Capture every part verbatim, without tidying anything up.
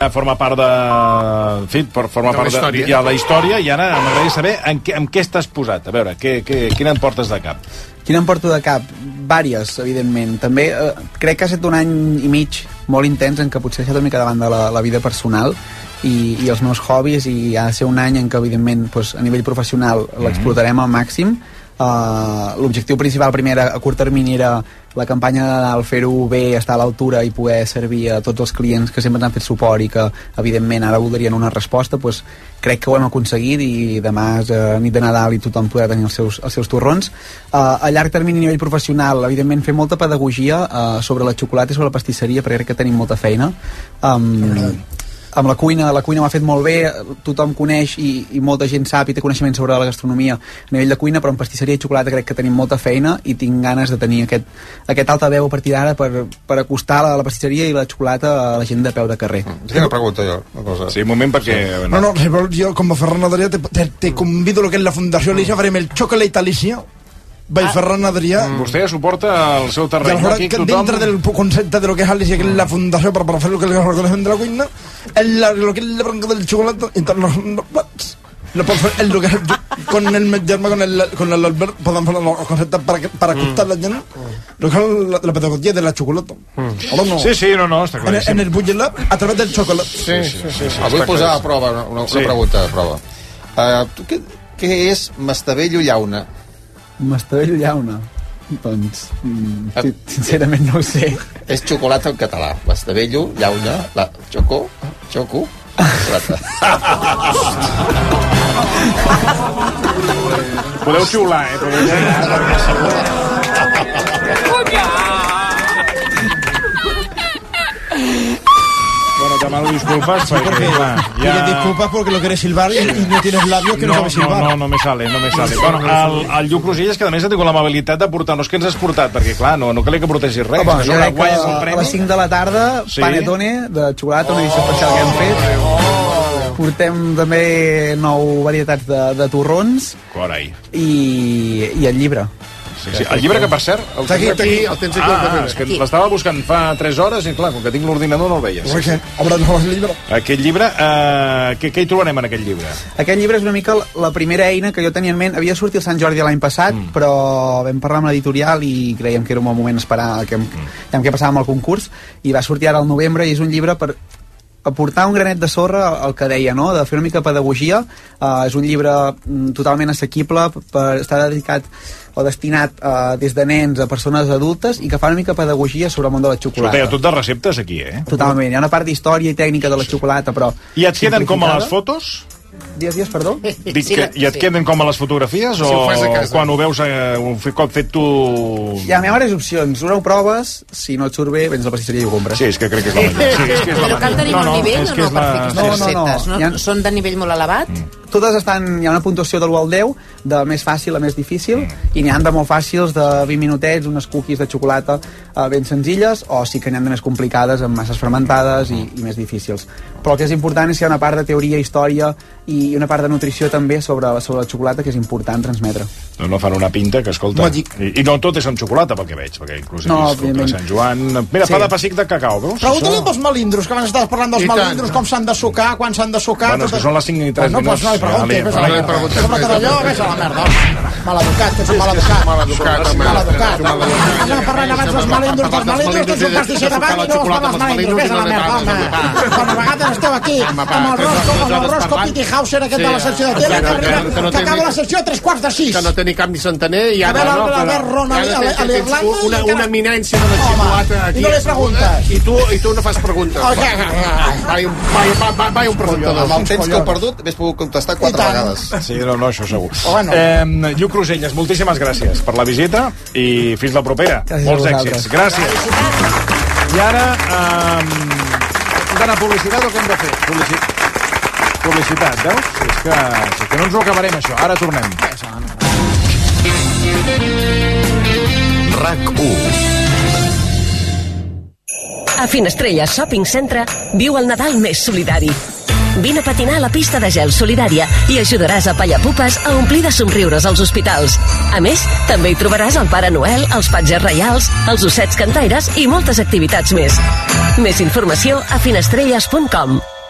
Forma part de... En fi, forma de part la de, de la història, i ara m'agradaria saber en què, en què estàs posat. A veure, què, què, quina em portes de cap? Quina em porto de cap? Vàries, evidentment. També eh, crec que ha estat un any i mig molt intens en què potser he deixat una mica davant de la, la vida personal i, i els meus hobbies, i ha de ser un any en què, evidentment, doncs, a nivell professional l'explotarem al màxim. Uh, l'objectiu principal primer a curt termini era la campanya de Nadal, fer-ho bé, estar a l'altura i poder servir a tots els clients que sempre ens han fet suport i que evidentment ara voldrien una resposta. Pues, crec que ho hem aconseguit i demà és uh, nit de Nadal i tothom podrà tenir els seus, els seus torrons. Uh, a llarg termini a nivell professional, evidentment fer molta pedagogia uh, sobre la xocolata i sobre la pastisseria, perquè crec que tenim molta feina. um, amb la cuina, la cuina m'ha fet molt bé, tothom coneix i, i molta gent sap i té coneixement sobre la gastronomia a nivell de cuina, però en pastisseria i xocolata crec que tenim molta feina i tinc ganes de tenir aquest, aquest altaveu a partir d'ara per, per acostar la, la pastisseria i la xocolata a la gent de peu de carrer. Mm. Una pregunta jo, una cosa. Sí, un moment perquè... Sí. No, no, jo com a Ferran Adrià te, te, te convido a lo que és la Fundació Alicia, farem el Chocolate Alicia by ah. Ferran Adrià. Mm. Vostè suporta el seu terreny. I aquí tothom... Dintre del concepte de lo que és Alicia, que és la fundació per, per fer lo que és el reconeixement de la cuina, el, lo que és la branca del xocolata, lo pot fer el, lo que és el, con el meu germà, con el, con el Albert, podem fer el concepte per, per acostar mm. la gent, lo que és la, la pedagogia de la xocolata. Mm. No? Sí, sí, no, no, està clar. En, en el Bugelab, a través del xocolat. Sí, sí, sí, sí, sí. Ah, vull posar a prova una, una sí. pregunta a prova. Uh, tu, què, què és Mastavello Llauna? Mastavello Llauna? Doncs, mm, sincerament no ho sé. És xocolata en català. Mastavello, Llauna, la xoco, xoco, xocolata. Podeu xiular, eh? Podeu xiular. Bueno, te mando disculpas. Sí, porque, va, ya... Pide disculpas porque lo quieres silbar y, y no tienes labios que no, no sabes silbar. No, no, no me sale, no me sale. Bueno, el, el Lluc Roselles, que a més ha tingut l'amabilitat de portar-nos, què ens has portat? Perquè, clar, no, no calia que portessis res. Home, jo crec que a les cinc de la tarda, sí? Panetone de xocolata, una edició especial que hem fet. Oh. Portem també nou varietats de, de torrons. Carai. I, i el llibre. Sí, sí. El llibre que, per cert... El aquí, aquí, el tens aquí. Ah, és que l'estava buscant fa tres hores i, clar, com que tinc l'ordinador no el veies. Sí, sí. El llibre. Aquest llibre, eh, què, què hi trobarem en aquest llibre? Aquest llibre és una mica la primera eina que jo tenia en ment. Havia sortit el Sant Jordi l'any passat, mm. però vam parlar amb l'editorial i creiem que era un bon moment esperar que, mm. que passàvem al concurs, i va sortir ara al novembre, i és un llibre per aportar un granet de sorra al que deia, no? De fer una mica de pedagogia. Uh, és un llibre totalment assequible, per estar dedicat o destinat uh, des de nens a persones adultes i que fa una mica de pedagogia sobre el món de la xocolata. Escolta, tot de receptes aquí, eh? Totalment, hi ha una part d'història i tècnica de la xocolata, però... I et queden com a les fotos? Dies, dies, perdó? Dic que, I et queden com a les fotografies o, si ho quan ho veus eh, un cop fet tu... Hi ha diverses opcions. Una ho proves, si no et surt bé, vens a la pastisseria i ho compres. Sí, és que crec que és la millor. Sí, és que és la Però cal tenir molt no, no, nivell o no per fer aquestes no, no, receptes? No, no, no. Són de nivell molt elevat? Mm. Totes estan, hi ha una puntuació de l'u al deu, de més fàcil a més difícil, mm. i n'hi ha de molt fàcils, de vint minutets, unes cookies de xocolata uh, ben senzilles, o sí que n'hi ha de més complicades, amb masses fermentades i, i més difícils. Però el que és important és que hi ha una part de teoria, història i una part de nutrició també sobre, sobre la xocolata que és important transmetre. No, no fan una pinta que, escolta... I, I no tot és amb xocolata, pel que veig, perquè inclús no, de Sant Joan... Mira, sí. Pa de pessic de cacau, veus? Pregunta-li dels melindros, que abans estaves parlant dels melindros, com s'han de sucar, quan s'han de sucar... Bueno, és que són les cinc i tres minuts. No, doncs no hi pregunti, vés a la merda. Sobre Torelló, vés a la merda. Maleducat, que ets un maleducat. Maleducat, maleducat. Anava parlant abans dels melindros, dels melindros, que ets un pastisser davant i no vols parlar dels melindros, vés a la merda, home. Quan a vegades esteu aquí, amb el Rosco, amb el Rosco Piti Hauser, aquest de la secció de tele, que acaba la secció a tres quarts de sis. Que no té ni cap ni centener i ara no, a l'Irlanda una, una eminència de la xocolata aquí. I no li preguntes. I tu, i tu no fas preguntes. Vai un, vai un presentador. Amb el temps que heu perdut, hauria pogut contestar quatre vegades. Sí, no, no, això segur. Eh, Lluc Roselles, moltíssimes gràcies per la visita i fins la propera. Molts èxits. Gràcies. I ara, eh, hem d'anar a publicitat o què hem de fer? Publicitat. Publicitat, veus? És que, és que no ens ho acabarem, això. Ara tornem. RAC u. A Finestrelles Shopping Centre viu el Nadal més solidari. Vine a patinar a la pista de gel solidària i ajudaràs a Pallapupes a omplir de somriures als hospitals. A més, també hi trobaràs el Pare Noel, els patges reials, els ossets cantaires i moltes activitats més. Més informació a finestrelles punt com.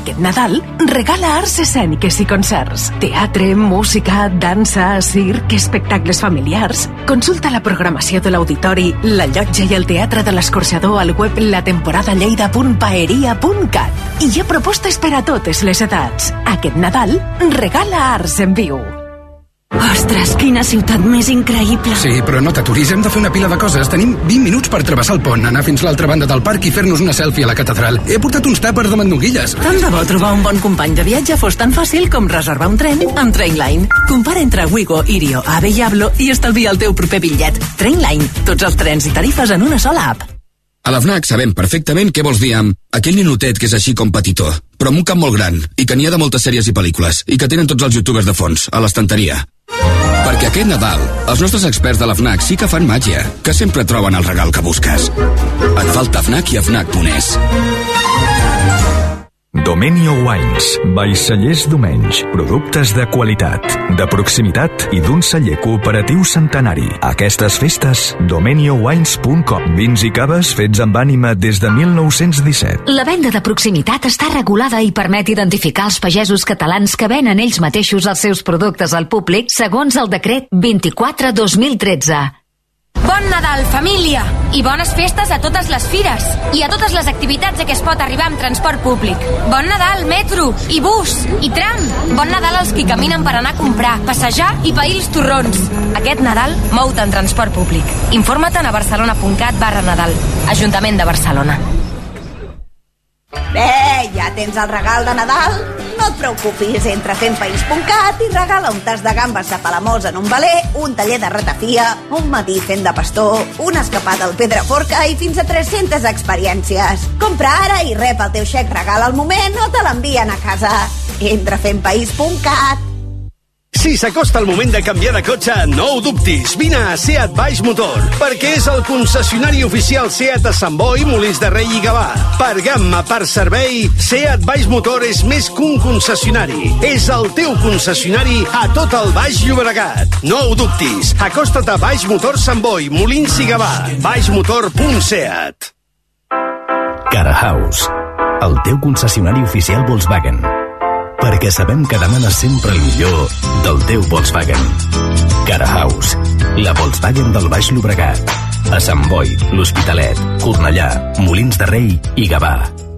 Aquest Nadal regala arts escèniques i concerts. Teatre, música, dansa, circ, espectacles familiars. Consulta la programació de l'auditori, la llotja i el teatre de l'escorxador al web latemporadalleida punt paeria punt cat. I hi ha propostes per a totes les edats. Aquest Nadal regala arts en viu. Ostres, quina ciutat més increïble. Sí, però no t'aturis, hem de fer una pila de coses. Tenim vint minuts per travessar el pont, anar fins l'altra banda del parc i fer-nos una selfie a la catedral. He portat uns tàpers de mandonguilles. Tant de bo trobar un bon company de viatge fos tan fàcil com reservar un tren amb Trainline. Compara entre Wigo, Irio, Ave i Ablo i estalvia el teu proper bitllet. Trainline, tots els trens i tarifes en una sola app. A la FNAC sabem perfectament què vols dir amb aquell ninotet que és així com petitó, però amb un cap molt gran, i que n'hi ha de moltes sèries i pel·lícules, i que tenen tots els youtubers de fons, a l'estanteria. Perquè aquest Nadal, els nostres experts de la FNAC sí que fan màgia, que sempre troben el regal que busques. Et falta FNAC i a FNAC punt es. Domenio Wines, Vaixellers Domenys, productes de qualitat, de proximitat i d'un celler cooperatiu centenari. Aquestes festes, domenio wines punt com. Vins i caves fets amb ànima des de mil nou-cents disset. La venda de proximitat està regulada i permet identificar els pagesos catalans que venen ells mateixos els seus productes al públic segons el decret vint-i-quatre dos mil tretze. Bon Nadal, família! I bones festes a totes les fires i a totes les activitats a què es pot arribar amb transport públic. Bon Nadal, metro, i bus, i tram. Bon Nadal als qui caminen per anar a comprar, passejar i pair els torrons. Aquest Nadal, mou-te en transport públic. Informa't a barcelona punt cat barra Nadal. Ajuntament de Barcelona. Bé, ja tens el regal de Nadal? No et preocupis, entra a fem país punt cat i regala un tas de gambes de Palamós en un veler, un taller de ratafia, un matí fent de pastor, una escapada al Pedraforca i fins a tres-centes experiències. Compra ara i rep el teu xec regal al moment o te l'envien a casa. Entra a fem país punt cat. Si s'acosta el moment de canviar de cotxe, no ho dubtis. Vine a Seat Baix Motor, perquè és el concessionari oficial Seat a Sant Boi, Molins de Rei i Gavà. Per gamma, per servei, Seat Baix Motor és més que un concessionari. És el teu concessionari a tot el Baix Llobregat. No ho dubtis. Acosta't a Baix Motor Sant Boi, Molins i Gavà. baixmotor punt seat. Cara House, el teu concessionari oficial Volkswagen. Perquè sabem que demanes sempre el millor del teu Volkswagen. Cara House, la Volkswagen del Baix Llobregat. A Sant Boi, l'Hospitalet, Cornellà, Molins de Rei i Gavà.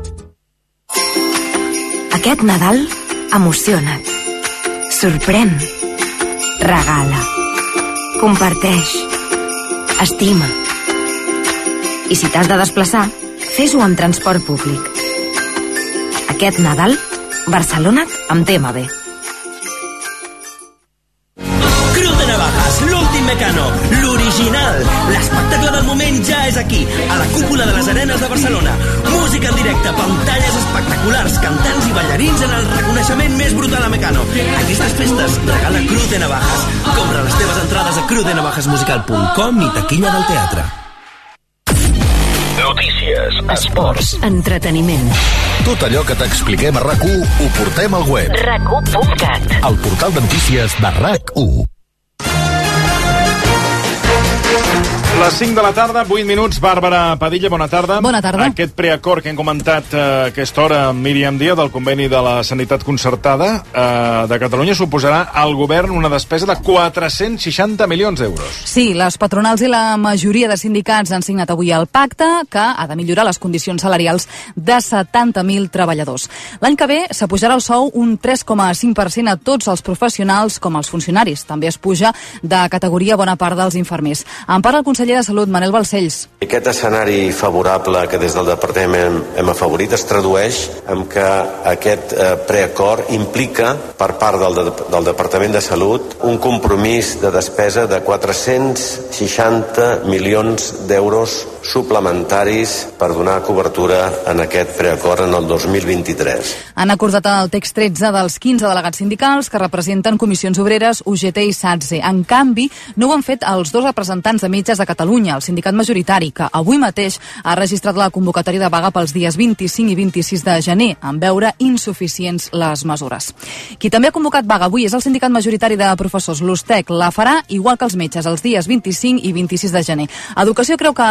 Aquest Nadal, emociona't. Sorprèn. Regala. Comparteix. Estima. I si t'has de desplaçar, fes-ho amb transport públic. Aquest Nadal, Barcelona't amb T M B. Cruz de Navajas, l'últim Mecano, l'original. L'espectacle del moment ja és aquí, a la cúpula de les Arenes de Barcelona. Música en directe, pantalles espectaculars, cantants i ballarins en el reconeixement més brutal a Mecano. Aquestes festes regala Cruz de Navajas. Compra les teves entrades a cruz de navajas musical punt com i taquilla del teatre. Notícies, esports, entreteniment. Tot allò que t'expliquem a RAC u ho portem al web. rac u punt cat. El portal de notícies de RAC u. Les cinc de la tarda, vuit minuts. Bàrbara Padilla, bona tarda. Bona tarda. Aquest preacord que hem comentat eh, a aquesta hora amb Míriam Díaz del conveni de la Sanitat Concertada eh, de Catalunya suposarà al govern una despesa de quatre-cents seixanta milions d'euros. Sí, les patronals i la majoria de sindicats han signat avui el pacte que ha de millorar les condicions salarials de setanta mil treballadors. L'any que ve s'apujarà el sou un tres coma cinc per cent a tots els professionals com els funcionaris. També es puja de categoria bona part dels infermers. En part el conseller de Salut, Manel Balcells. Aquest escenari favorable que des del departament hem afavorit es tradueix en que aquest eh, preacord implica per part del, de, del Departament de Salut un compromís de despesa de quatre-cents seixanta milions d'euros suplementaris per donar cobertura en aquest preacord en el dos mil vint-i-tres. Han acordat el text tretze dels quinze delegats sindicals que representen comissions obreres, U G T i SATSE. En canvi, no ho han fet els dos representants de metges de Catalunya, el sindicat majoritari, que avui mateix ha registrat la convocatòria de vaga pels dies vint-i-cinc i vint-i-sis de gener, en veure insuficients les mesures. Qui també ha convocat vaga avui és el sindicat majoritari de professors, l'USTEC. La farà igual que els metges, els dies vint-i-cinc i vint-i-sis de gener. Educació creu que la ciutadania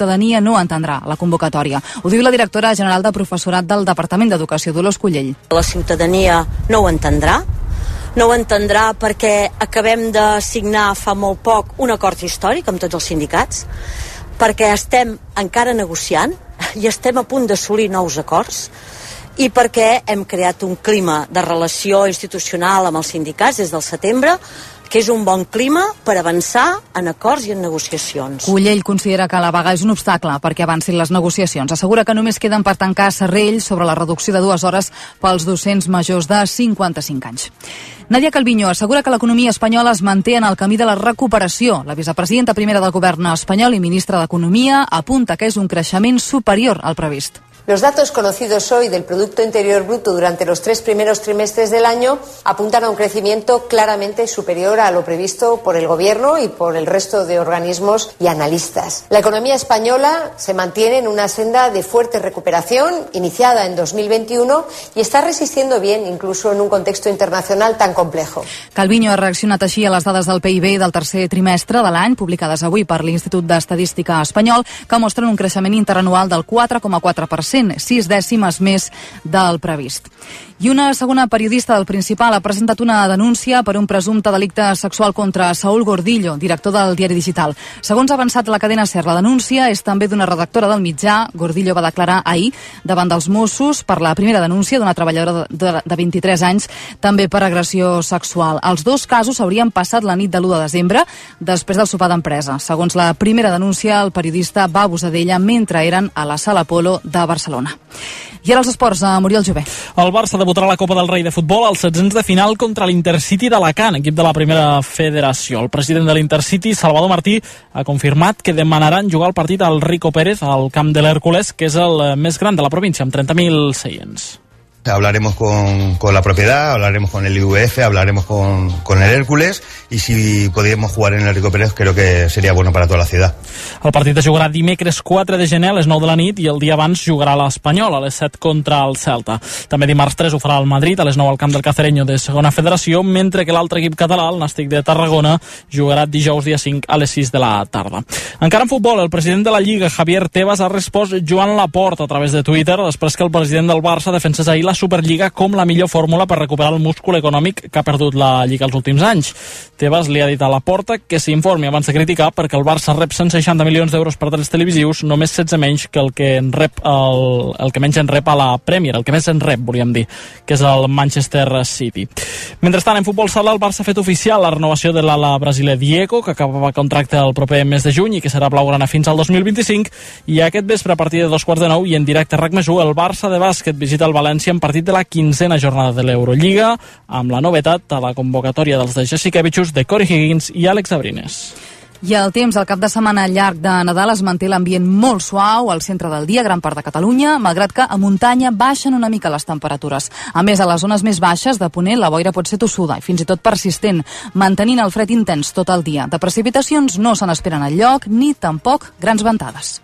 ciutadania no entendrà la convocatòria. Ho diu la directora general de Professorat del Departament d'Educació, Dolors Collell. La ciutadania no ho entendrà. No ho entendrà perquè acabem de signar fa molt poc un acord històric amb tots els sindicats, perquè estem encara negociant i estem a punt d'assolir nous acords, i perquè hem creat un clima de relació institucional amb els sindicats des del setembre, que és un bon clima per avançar en acords i en negociacions. Collell considera que la vaga és un obstacle perquè avancin les negociacions. Assegura que només queden per tancar serrells sobre la reducció de dues hores pels docents majors de cinquanta-cinc anys. Nadia Calviño assegura que l'economia espanyola es manté en el camí de la recuperació. La vicepresidenta primera del govern espanyol i ministra d'Economia apunta que és un creixement superior al previst. Los datos conocidos hoy del Producto Interior Bruto durante los tres primeros trimestres del año apuntan a un crecimiento claramente superior a lo previsto por el Gobierno y por el resto de organismos y analistas. La economía española se mantiene en una senda de fuerte recuperación iniciada en dos mil veintiuno y está resistiendo bien incluso en un contexto internacional tan complejo. Calviño ha reaccionat així a les dades del P I B del tercer trimestre de l'any, publicades avui per l'Institut d'Estadística Espanyol, que mostren un creixement interanual del quatre coma quatre per cent, sis dècimes més del previst. I una segona periodista del Principal ha presentat una denúncia per un presumpte delicte sexual contra Saúl Gordillo, director del diari digital. Segons ha avançat la cadena SER, la denúncia és també d'una redactora del mitjà. Gordillo va declarar ahir davant dels Mossos per la primera denúncia d'una treballadora de, de vint-i-tres anys, també per agressió sexual. Els dos casos s'haurien passat la nit de l'u de desembre, després del sopar d'empresa. Segons la primera denúncia, el periodista va abusar d'ella mentre eren a la Sala Polo de Barcelona. I ara els esports, a Muriel Jové. El Barça debutarà a la Copa del Rei de Futbol als setzents de final contra l'Intercity d'Alacant, equip de la primera federació. El president de l'Intercity, Salvador Martí, ha confirmat que demanaran jugar el partit al Rico Pérez, al camp de l'Hèrcules, que és el més gran de la província, amb trenta mil seients. Hablaremos con, con la propiedad, hablaremos con el I V F, hablaremos con, con el Hércules, y si pudiéramos jugar en el Rico Pérez creo que sería bueno para toda la ciudad. El partit es jugarà dimecres quatre de gener a les nou de la nit i el dia abans jugarà l'Espanyol a les set contra el Celta. També dimarts tres ho farà el Madrid a les nou al camp del Cacereño de segona federació, mentre que l'altre equip català, el Nàstic de Tarragona, jugarà dijous dia cinc a les sis de la tarda. Encara en futbol, el president de la Lliga, Javier Tebas, ha respost Joan Laporta a través de Twitter després que el president del Barça defensés ahir la Superliga com la millor fórmula per recuperar el múscul econòmic que ha perdut la Lliga els últims anys. Tebas li ha dit a Laporta que s'informi abans de criticar perquè el Barça rep cent seixanta milions d'euros per drets televisius, només setze menys que el que en rep el, el que menys en rep a la Premier, el que més en rep, volíem dir, que és el Manchester City. Mentrestant, en futbol sala, el Barça ha fet oficial la renovació de l'ala brasiler Diego, que acabava contracte el proper mes de juny i que serà blaugrana fins al dos mil vint-i-cinc, i aquest vespre a partir de dos quarts de nou i en directe a RAC més u, el Barça de bàsquet visita el València en partit de la quinzena jornada de l'Eurolliga, amb la novetat a la convocatòria dels de Jasikevičius, de Corey Higgins i Àlex Abrines. I el temps, el cap de setmana llarg de Nadal es manté l'ambient molt suau al centre del dia, gran part de Catalunya, malgrat que a muntanya baixen una mica les temperatures. A més, a les zones més baixes de Ponent la boira pot ser tossuda i fins i tot persistent, mantenint el fred intens tot el dia. De precipitacions no se n'esperen enlloc, ni tampoc grans ventades.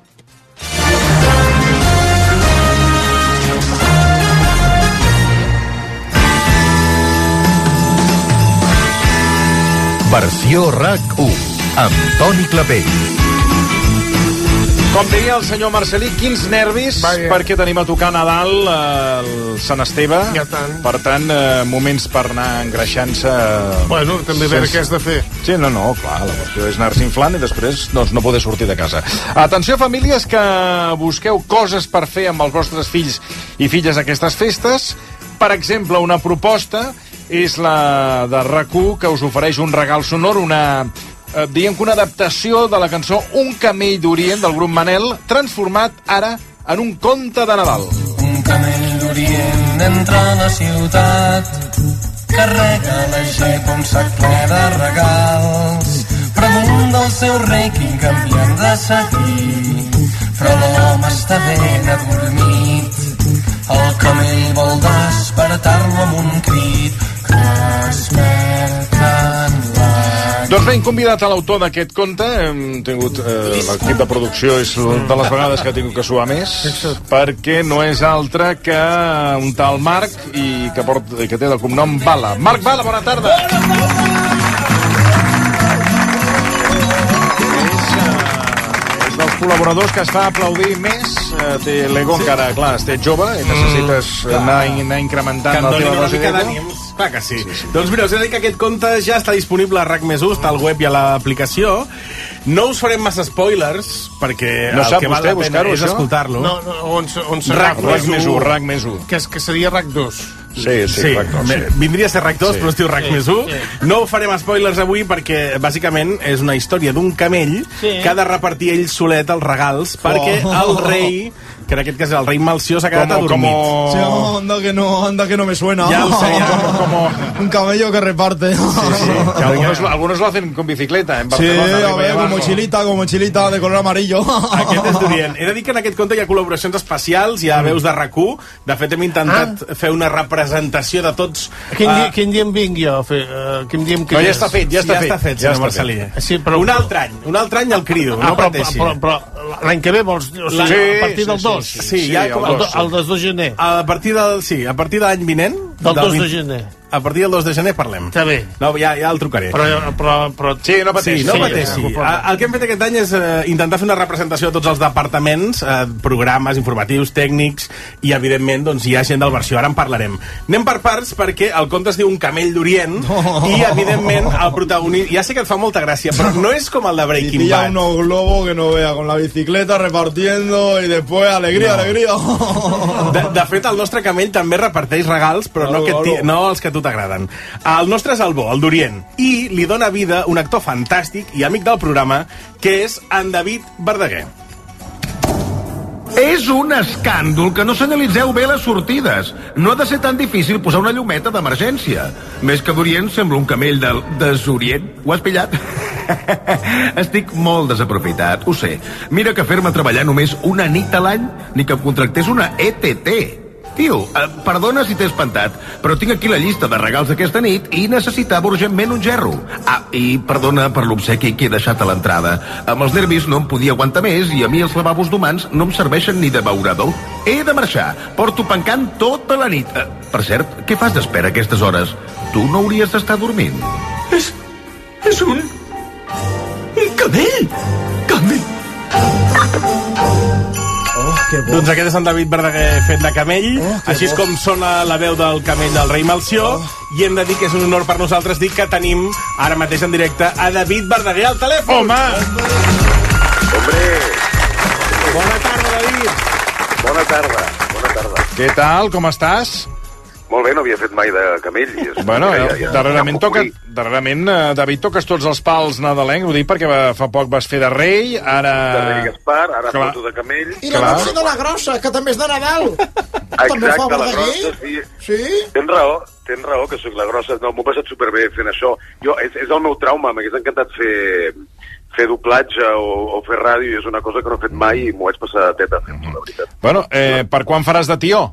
Versió RAC u, amb Toni Clapell. Com deia el senyor Marcelí, quins nervis, Vaja. perquè tenim a tocar Nadal eh, el Sant Esteve. Ja tant. Per tant, eh, moments per anar engreixant-se. Bueno, també veure què has de fer. Sí, no, no, clar, la qüestió és anar-se inflant i després doncs, no poder sortir de casa. Atenció, famílies que busqueu coses per fer amb els vostres fills i filles aquestes festes. Per exemple, una proposta és la de RAC u, que us ofereix un regal sonor, una, eh, diguem que una adaptació de la cançó Un camell d'Orient del grup Manel, transformat ara en un conte de Nadal. Un camell d'Orient entra a la ciutat, carrega la gent un sac ple de regals, pregunta al seu rei quin camí han de seguir, però l'home està ben adormit. El camell vol despertar-lo amb un crit que desperten la... Doncs bé, hem convidat a l'autor d'aquest conte. Hem tingut... Eh, l'equip de producció és de les vegades que ha tingut que suar més, perquè no és altre que un tal Marc i que, port, que té el cognom Bala. Marc Bala, bona tarda! És, uh, és dels col·laboradors que es fa aplaudir més. Eh, té l'ego sí. encara, clar, estàs jove i necessites mm, anar, anar incrementant la teva dosi d'ego. Clar que sí. sí, sí. Doncs mira, us he de dir que aquest conte ja està disponible a RAC més u, està al web i a l'aplicació. No us farem massa spoilers, perquè no el sap que val la pena és escoltar-lo. No, no, on, on RAC més u, RAC més u. Que, que seria RAC dos. Sí, sí, sí. RAC dos. Sí. Vindria a ser RAC dos, sí. Però es diu RAC sí, més u. Sí. No farem spoilers avui perquè, bàsicament, és una història d'un camell sí. que ha de repartir ell solet els regals, oh. perquè el rei... que en aquest cas el rei Malció s'ha quedat como, adormit. Como... Sí, oh, anda, que no, anda que no me suena. Ya lo sé, ya. Como, como un camello que reparte. Sí, sí. Que algunos, algunos lo hacen con bicicleta en Barcelona. Sí, a ver, con mochilita, con mochilita de color amarillo. Aquest és d'Orient. He de dir que en aquest conte hi ha col·laboracions especials, hi ha veus de RAC u. De fet, hem intentat ah. fer una representació de tots... Quin, uh... dia, quin dia em vinc jo a fer? Uh, quin dia em no, ja està fet, ja està sí, fet. Ja està fet, ja senyor Marcelí. Sí, però... Un altre any, un altre any el crido, ah, no però, pateixi. Però, però, però l'any que ve vols... O sigui, sí, a partir del sí, dos. Sí, sí, sí, sí, ja el, do, el dos de gener. A partir del, sí, a partir de l'any vinent... Del dos de gener. A partir del dos de gener parlem. Està bé. No, ja, ja el trucaré. Però, però, però... Sí, no pateixi. Sí, no sí, pateixi. Sí, el que hem fet aquest any és eh, intentar fer una representació de tots els departaments, eh, programes informatius, tècnics, i evidentment doncs, hi ha gent del versió. Ara en parlarem. Anem per parts perquè el conte es diu Un camell d'Orient oh. i evidentment el protagonista... Ja sé que et fa molta gràcia, però no és com el de Breaking Bad. Y unos globos que no vea, con la bicicleta repartiendo y después alegría, no. alegría. De, de fet, el nostre camell també reparteix regals, però no, no, que no els que a tu t'agraden. El nostre és el bo, el d'Orient, i li dona vida un actor fantàstic i amic del programa, que és en David Verdaguer. És un escàndol que no senyalitzeu bé les sortides. No ha de ser tan difícil posar una llumeta d'emergència. Més que d'Orient sembla un camell del desorient. Ho has pillat? Estic molt desaprofitat, ho sé. Mira que fer-me treballar només una nit a l'any, ni que em contractés una E T T. Tio, eh, perdona si t'he espantat, però tinc aquí la llista de regals d'aquesta nit i necessitava urgentment un gerro. Ah, i perdona per l'obsequi que he deixat a l'entrada. Amb els nervis no em podia aguantar més i a mi els lavabos d'humans no em serveixen ni de beurador. He de marxar. Porto pencant tota la nit. Eh, per cert, què fas d'espera a aquestes hores? Tu no hauries d'estar dormint. És... és un... un camell! Camell! Oh, doncs aquest és en David Verdaguer fet de camell, oh, així és com sona la veu del camell del rei Malció, oh. I hem de dir que és un honor per nosaltres dir que tenim ara mateix en directe a David Verdaguer al telèfon. Home! Hombre! Bona tarda, David! Bona tarda, bona tarda. Què tal, com estàs? Molt bé, no havia fet mai de camell. I bueno, ja, ja, darrerament, ja toca, darrerament uh, David, toques tots els pals nadalencs, ho dic perquè va, fa poc vas fer de rei, ara... De rei Gaspar, ara foto de camell. I la noche de la grossa, que també és de Nadal. Exacte, la grossa, sí. Sí? Tens raó, tens raó, que soc la grossa. No, m'ho he passat superbé fent això. Jo, és, és el meu trauma, m'hagués encantat fer... fer doblatge o, o fer ràdio, i és una cosa que no he fet mai i m'ho vaig passar a teta fent-ho, la veritat. Bueno, eh, per quan faràs de tió?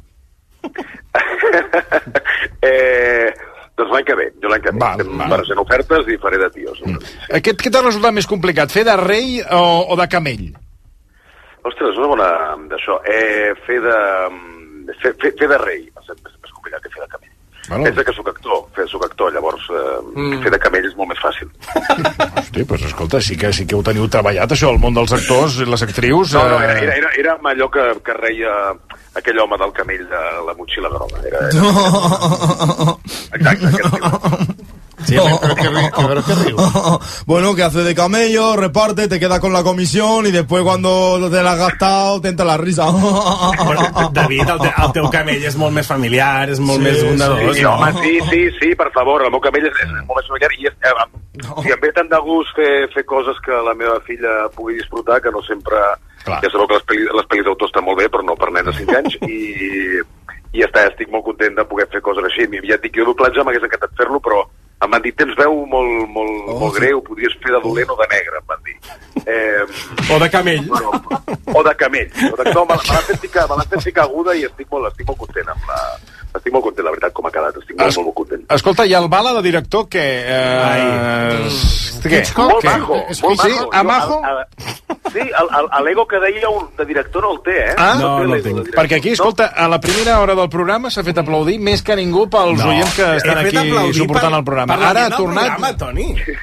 eh, doncs l'any que ve, jo l'any que ve. Val, val. Barrejant ofertes i faré de tios. Mm. Aquest què t'ha resultat més complicat, fer de rei o, o de camell? Ostres, una bona d'això. Eh, fer de... Fer, fer, fer de rei va ser més complicat que fer de camell. Bueno. Pensa que soc actor, fer, soc actor, llavors eh, mm. fer de camell és molt més fàcil. Hosti, doncs escolta, sí que, sí que ho teniu treballat, això, el món dels actors i les actrius. No, no, era, era, era, era allò que, que reia aquell home del camell de la motxilla groga. Era, era... No. Exacte, aquest Sí, no. pero, que, pero que riu. Bueno, que hace de camello, reparte, te queda con la comisión y después cuando te la has gastado te entra la risa. Bueno, David, el, te, el teu camell és molt més familiar, és molt sí, més bondador. Sí, sí, no, home, sí, sí, sí, per favor, el meu camell és, és molt més familiar i, és, eh, no. i em ve tant de gust fer, fer coses que la meva filla pugui disfrutar, que no sempre... Clar. Ja sabeu que les pel·lis, les pel·lis d'autor estan molt bé, però no per nens de cinc anys, i, i ja està, estic molt content de poder fer coses així. Ja et dic, jo doblatge m'hagués encantat fer-lo, però em van dir, tens veu molt, molt, oh, molt greu, podries fer de dolent o de negre, em van dir. Eh, o de camell. Bueno, o de camell. O de, no, me l'han fet ficar, ficar aguda i estic molt, estic molt content amb la... Estic molt content, la veritat, com ha quedat. Estic molt, es, molt, molt content. Escolta, i el bala de director, què? Eh, què? Molt maco. Molt sí? A majo? Sí, l'ego que deia un de director no el té, eh? Ah, no, no, no el tinc. Perquè aquí, escolta, a la primera hora del programa s'ha fet aplaudir més que ningú pels no, oients que estan aquí suportant el programa. Ara ha tornat... Programa, Toni.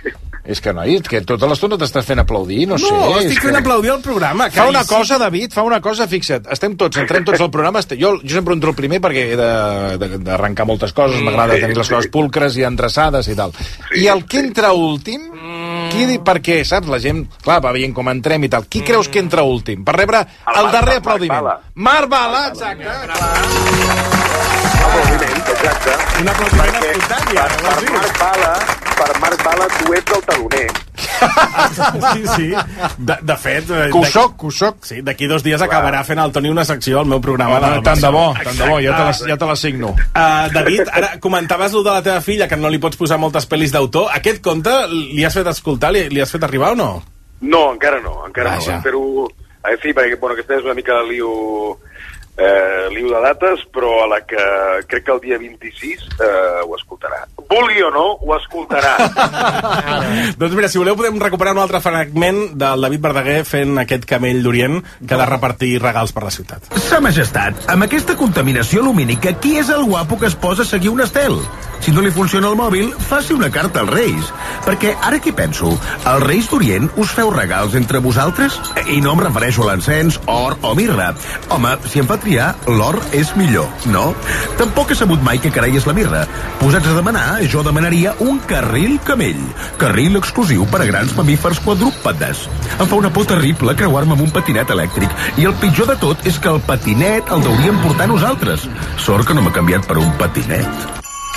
És que, noi, que tota l'estona t'estàs fent aplaudir, no, no sé. No, estic fent que... aplaudir el programa. Fa una cosa, David, fa una cosa, fixa't. Estem tots, entrem tots al programa. Jo, jo sempre entro el primer perquè he d'arrencar moltes coses. M'agrada tenir les coses pulcres i endreçades i tal. I el que entra últim... Qui, perquè, saps, la gent, clar, va veient com entrem i tal, qui creus que entra últim? Per rebre el, el darrer aplaudiment. Marc Bala, exacte. Aplaudiment, exacte. Un aplaudiment espontània. Per Marc Bala, per Marc Bala, tu ets el taloner. Sí, sí. De, de fet... Que ho soc, que ho soc. Sí, d'aquí dos dies acabarà fent el Toni una secció al meu programa. Oh, tant de bo, tant de bo, ja te, la, ja te la signo. Uh, David, ara comentaves lo de la teva filla, que no li pots posar moltes pel·lis d'autor. Aquest conte li has fet escoltar, li, li has fet arribar o no? No, encara no, encara Vaja. no. Espero... Eh, sí, perquè, bueno, aquesta és una mica lío... Eh, lío de dates, però a la que crec que el dia vint-i-sis eh, ho escoltarà. Vulgui o no, ho escoltarà. Doncs mira, si voleu podem recuperar un altre fragment del David Verdaguer fent aquest camell d'Orient que ha de repartir regals per la ciutat. Sa Majestat, amb aquesta contaminació lumínica, qui és el guapo que es posa a seguir un estel? Si no li funciona el mòbil, faci una carta als Reis. Perquè, ara que penso, els Reis d'Orient us feu regals entre vosaltres? I no em refereixo a l'encens, or o mirra. Home, si em fa triar, l'or és millor, no? Tampoc he sabut mai que carai és la mirra. Posats a demanar, jo demanaria un carril camell. Carril exclusiu per a grans mamífers quadrúpedes. Em fa una por terrible creuar-me amb un patinet elèctric. I el pitjor de tot és que el patinet el deuríem portar nosaltres. Sort que no m'ha canviat per un patinet.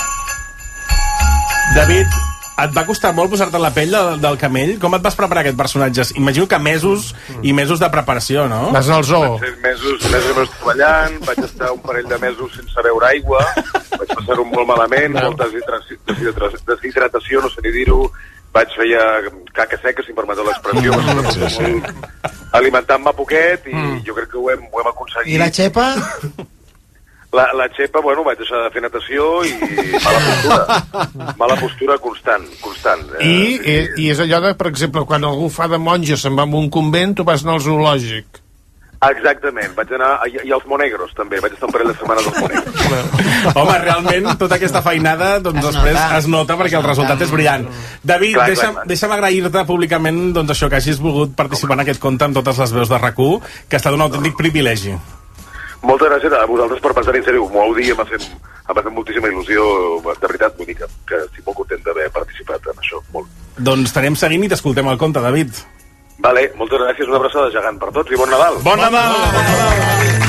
David, et va costar molt posar-te la pell del, del camell? Com et vas preparar aquest personatge? Imagino que mesos i mesos de preparació, no? Vas anar al zoo. Vaig ser mesos, mesos, mesos treballant, vaig estar un parell de mesos sense beure aigua, vaig passar-ho molt malament, no. molta deshidratació, deshidratació, no sé ni dir-ho, vaig feia caca seca, si em permeteu l'expressió, mm, sí, sí. alimentant-me poquet i mm. jo crec que ho hem, ho hem aconseguit. I la xepa? La, la xepa, bueno, vaig deixar de fer natació i mala postura. Mala postura constant, constant. I, eh, i, i és allò de, per exemple, quan algú fa de monja se'n va a un convent, tu vas anar al zoològic. Exactament, vaig anar... I, i als Monegros, també. Vaig estar un parell de setmanes als Monegros. Home, realment, tota aquesta feinada, doncs es després nota. es nota perquè el resultat és brillant. David, clar, deixa'm, clar, deixa'm agrair-te públicament doncs, això, que hagis volgut participar en aquest conte amb totes les veus de R A C U, que ha estat un autèntic privilegi. Moltes gràcies a vosaltres per pensar en sèrio. M'ho heu dit, em va fer, em va fer moltíssima il·lusió, de veritat, vull dir que, que estic molt content d'haver participat en això, molt. Doncs estarem seguint i t'escoltem el conte, David. Vale, moltes gràcies, una abraçada gegant per tots i bon Nadal. Bon Nadal! Bon Nadal! Bon Nadal!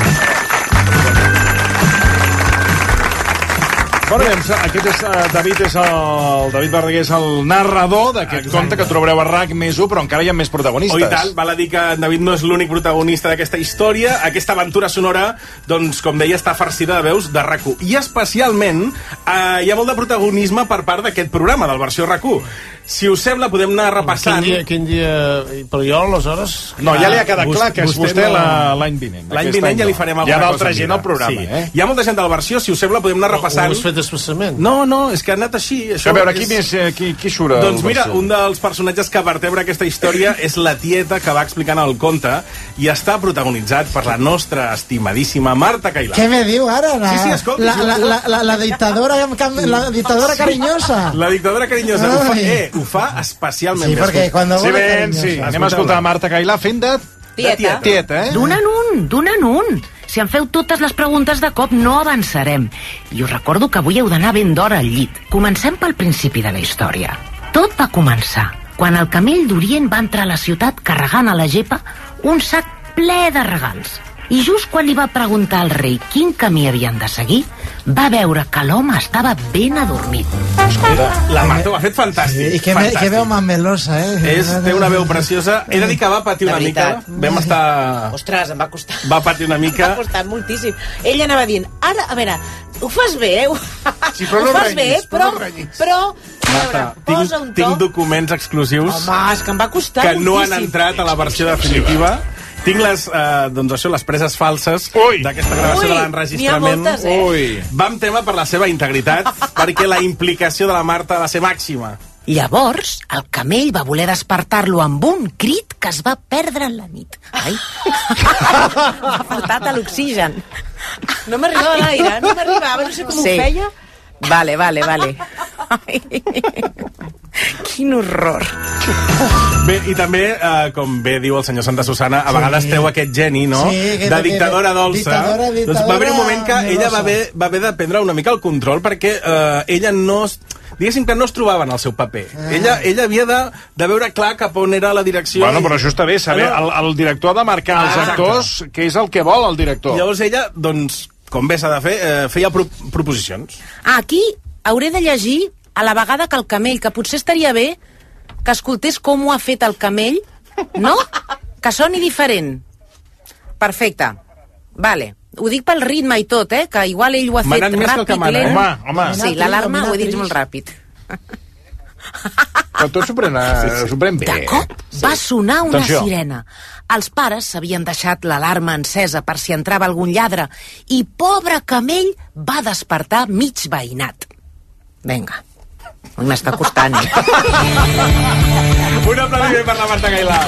Bueno, doncs, aquest és, uh, David és el, David Verdaguer és el narrador d'aquest conte que trobareu a R A C més u, però encara hi ha més protagonistes. Oh, i tant, val a dir que en David no és l'únic protagonista d'aquesta història. Aquesta aventura sonora, doncs, com deia, està farcida de veus de R A C U. I especialment eh, hi ha molt de protagonisme per part d'aquest programa, del versió R A C U. Si us sembla, podem anar repassant... Quin dia... Quin dia... Però jo, aleshores... No, ja li ha quedat clar que és vostè no... l'any vinent. L'any vinent ja li farem alguna cosa. Hi ha d'altra gent al programa, sí. eh? Hi ha molta gent de la versió, si us sembla, podem anar repassant... Ho has fet expressament? No, no, és que ha anat així. Això a veure, qui, és... més, qui, qui surt? Doncs mira, un dels personatges que vertebra aquesta història és la tieta que va explicant el conte i està protagonitzat per la nostra estimadíssima Marta Cailà. Què me diu ara? La, sí, sí, escolta. La, la, la, la, la dictadora, la dictadora carinyosa. La dictadora carinyosa. Ho fa, eh, ho fa especialment. Sí, perquè quan sí, ben, sí. Anem a escoltar a Marta Cailà fent de... Tieta. Tieta, eh? D'un en un, d'un en un. Si em feu totes les preguntes de cop, no avançarem. I us recordo que avui heu d'anar ben d'hora al llit. Comencem pel principi de la història. Tot va començar quan el camell d'Orient va entrar a la ciutat carregant a la gepa un sac ple de regals. I just quan li va preguntar al rei quin camí havien de seguir, va veure que l'home estava ben adormit. Escolta, la Marta ho ha fet fantàstic. Sí, i que, me, que veu més melosa, eh? És, té una veu preciosa. He de dir que va patir una mica. Vam estar... Ostres, em va costar. Va patir una mica. M'ha costat moltíssim. Ell anava dient, ara, a veure, ho fas bé, eh? Sí, però no ho fas renyis, bé, però... però Marta, tinc, tinc documents exclusius. Home, és que em va costar que no moltíssim. han entrat a la versió definitiva. Tinc les, eh, doncs això, les preses falses d'aquesta gravació Ui, de l'enregistrament. moltes, eh? Ui. Vam tema per la seva integritat, perquè la implicació de la Marta va ser màxima. Llavors, el camell va voler despertar-lo amb un crit que es va perdre en la nit. Ai, m'ha faltat a l'oxigen. No m'arribava l'aire, no m'arribava, no sé com sí. ho feia. Vale, vale, vale. Quin horror. Bé, i també, eh, com bé diu el senyor Santa Susana, a vegades treu aquest geni, no?, Sí, de dictadora dolça. Dictadora, dictadora, doncs va haver un moment que ella nervosa. va haver, va haver de prendre una mica el control perquè eh, ella no... Diguéssim que no es trobava en el seu paper. Ah. Ella, ella havia de, de veure clar cap on era la direcció. Bueno, i... però això està bé, saber. El, el director ha de marcar Ah, als exacte. actors què és el que vol el director. Llavors ella, doncs, com bé s'ha de fer, eh, feia pro proposicions. Ah, aquí hauré de llegir a la vegada que el camell, que potser estaria bé que escoltés com ho ha fet el camell, no? Que soni diferent. Perfecte. Vale. Ho dic pel ritme i tot, eh? Que igual ell ho ha fet ràpid, lent. Home, home. Sí, l'alarma ho he dit molt ràpid. Però tot s'ho pren, sí, sí. pren bé. De cop va sonar una Atenció. sirena. Els pares s'havien deixat l'alarma encesa per si entrava algun lladre i pobre camell va despertar mig veïnat. Vinga. M'està costant. Un aplaudiment per la Marta Gailà.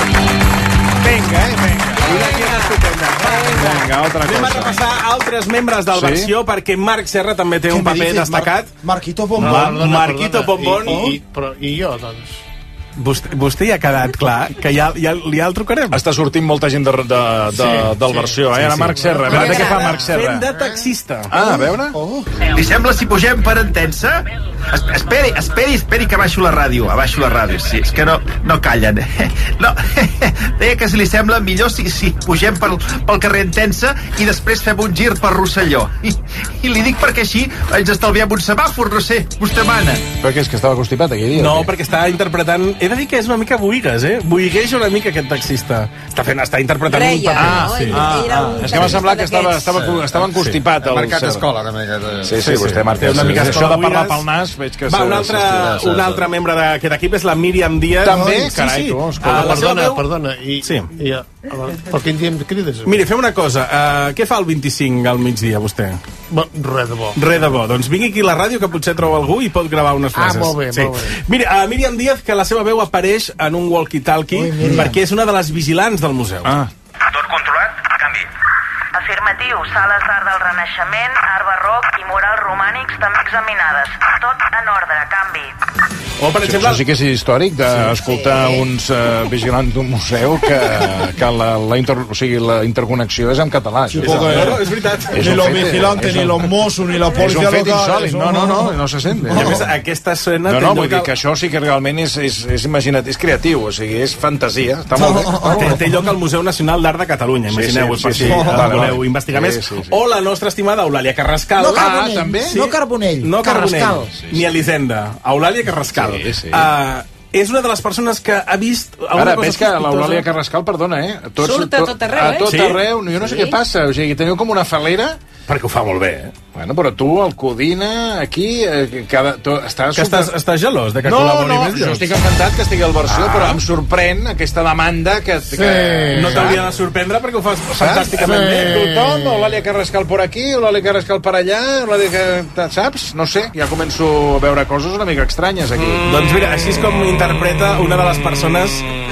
Vinga, eh, vinga. Una quina estupenda. Vinga, altra Anem a cosa. repassar altres membres del Sí? versió perquè Marc Serra també té un paper destacat. Marquito Pompón. Mar Marquito Pompón. I, i, però, I jo, doncs... Vostè, vostè ja ha quedat clar que ja, ja, ja el trucarem. Està sortint molta gent de, de, de, Sí, del sí, versió, eh? sí, Ara sí. Marc Serra. A veure, de què fa Marc Serra? Fent de taxista. Ah, a veure. Oh. Li sembla si pugem per Entença? Es, esperi, esperi, esperi que abaixo la ràdio, abaixo la ràdio, sí, és que no, no callen. No, deia que si li sembla millor si, si pugem pel, pel carrer Entença i després fem un gir per Rosselló. I, i li dic perquè així ens estalviem un semàfor, no sé, vostè mana. Però què és, que estava constipat aquell dia? No, perquè està interpretant... He de dir que és una mica buigues, eh? Buigueja una mica aquest taxista. Està fent, està interpretant Reia, un paper. no? Ah, sí. Ell- ell era un És que m'ha semblat que estava, estava, estava encostipat. Sí. el Marcat Serra. escola, una mica. De... Sí, sí, vostè marca. Té una mica Això escola de parlar buigues. pel nas, veig que... Va, s'ha- un altre, s'ha- un altre membre d'aquest equip és la Míriam Díaz. També? Sí, Carai, sí. tu, escolta, Ah, la seva Perdona, veu- perdona. I, Sí. i, per quin dia em crides? Miri, fem una cosa. Uh, què fa el vint-i-cinc al migdia, vostè? Bo, res de bo. Res de bo. Doncs vingui aquí a la ràdio que potser troba algú i pot gravar unes Ah, frases. molt bé, sí. molt bé. Mira, uh, Míriam Díaz, que la seva veu apareix en un walkie-talkie perquè és una de les vigilants del museu. Ah. Tot controlat? Canvi. Afirmatiu, sales d'art del Renaixement, art barroc i murals romànics també examinades. Tot en ordre, canvi. O, per exemple... Això sí que és històric, d'escoltar sí. uns uh, vigilants d'un museu que, que la, la, inter, o sigui, la interconnexió és en català. Sí, és, porque- No, no, és veritat. És Ni un los fet, vigilantes, és ni un- los Mossos, ni la és policía un fet local. insòlit. eso No, no, no, no se sent. I a més, aquesta escena... No, té no, lloc vull dir al- que això sí que realment és, és, és imaginat, és creatiu, o sigui, és fantasia. Està molt bé. Està Té, molt té bé. lloc al Museu Nacional d'Art de Catalunya, Sí, imagineu-vos, sí, per sí, si sí. eh, Vale, voleu vale. investigar Sí, més. sí, sí. O la nostra estimada Eulàlia Carrascal. No Carbonell, Ah, també? no Carbonell, No Carbonell, Carrascal. sí, sí. Ni Elisenda. Eulàlia Carrascal. Sí, sí. Uh, és una de les persones que ha vist alguna Ara, cosa veig que sospitosa. l'Eulàlia Carrascal, perdona, eh? Tots, Surt a tot arreu, A tot eh? Sí? arreu, jo no sé Sí. què passa, o sigui, teniu com una falera... Perquè ho fa molt bé, eh? Bueno, però tu, el Codina, aquí, eh, cada, tu, estàs... Que estàs, estàs gelós de que no, col·labori no, més jo llocs? estic encantat que estigui al versió, Ah. però em sorprèn aquesta demanda que... Sí. que No t'hauria de sorprendre perquè ho fas fantàsticament sí. bé. Tothom, Eulàlia Carrascal per aquí, Eulàlia Carrascal per allà, Eulàlia que... Saps? No sé, ja començo a veure coses una mica estranyes aquí. Mm. Doncs mira, així és com interpreta una de les persones...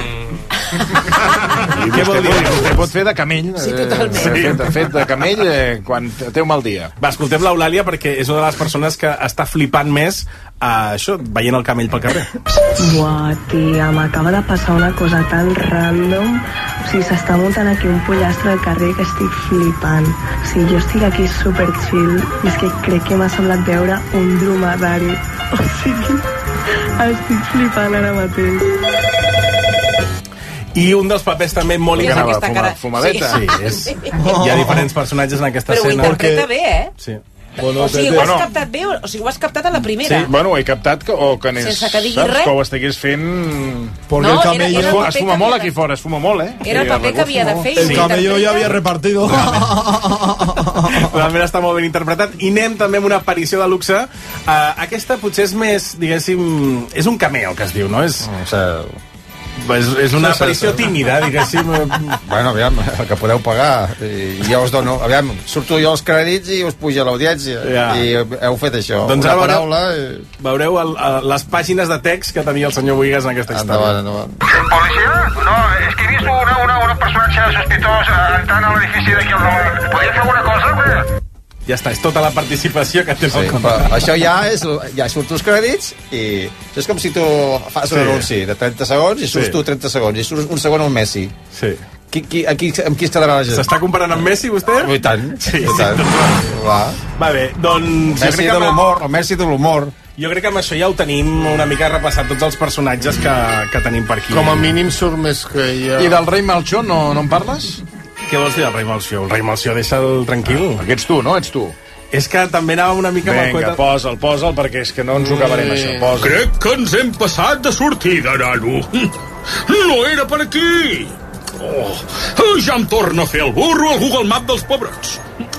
Què vol dir? Vostè pot fer de camell. Sí, totalment. Eh, fet, fet de camell eh, quan té un mal dia. Va, escoltem l'Eulàlia perquè és una de les persones que està flipant més a això, veient el camell pel carrer. Buah, tia, m'acaba de passar una cosa tan random. O sigui, s'està muntant aquí un pollastre al carrer que estic flipant. O sigui, jo estic aquí super chill i és que crec que m'ha semblat veure un dromedari. O sigui, estic flipant ara mateix. I un dels papers també molt I és increïble. aquesta cara- fumadeta. Sí, és... Hi ha diferents personatges en aquesta Però ho escena. interpreta bé, eh? Sí. Bueno, O sigui, te- ho has bueno, captat bé, o sigui, ho has captat a la primera. Sí, bueno, ho he captat que, o que n'és, Sense que digui saps? res. Que ho estigués fent... Porque No, el era- camello... era el paper Es fuma que molt havia aquí de- fora, es fuma molt, eh? Era el paper que havia de fer. i El ho camello interpreta. ya había repartido. Realment està molt ben interpretat. I anem també amb una aparició de luxe. Uh, aquesta potser és més, diguéssim... És un cameo, que es diu, no? És, O sigui, és, és una Sí, sí, aparició sí. tímida, diguéssim. bueno, aviam, el que podeu pagar. I ja us dono... Aviam, surto jo els crèdits i us puja l'audiència. Ja. I heu fet això. Doncs una ara veureu- paraula... I... Veureu el, el, les pàgines de text que tenia el senyor Boigas en aquesta història. Endavant, endavant. Policia? No, és que he vist una, una, una personatge sospitós entrant a l'edifici d'aquí al davant. Podria fer alguna cosa, bé? Ja està, és tota la participació que té Sí, el però això ja és, ja surts els crèdits i és com si tu fas un Sí. anunci de trenta segons i surts Sí. tu trenta segons i surts un segon al Messi. Sí. Qui, qui, aquí, amb qui es quedarà la gent? S'està comparant amb Messi, vostè? I tant. Sí, i sí, tant. doncs Va. Va bé, doncs... jo Messi crec que de amb- l'humor, el Messi de l'humor. Jo crec que amb això ja ho tenim una mica repassat tots els personatges que, que tenim per aquí. Com a mínim surt més que ja... I del rei Melchor no, no en parles? Què vols dir del rei Melchor? El rei Melchor, deixa'l tranquil. Ah, ets tu, no? Ets tu. És que també anava una mica... amb el Vinga, coet- posa'l, posa'l, perquè és que no ens ho acabarem, això. Posa'l. Crec que ens hem passat de sortida, nano. No era per aquí. Oh, ja em torna a fer el burro al Google Map dels pobrets.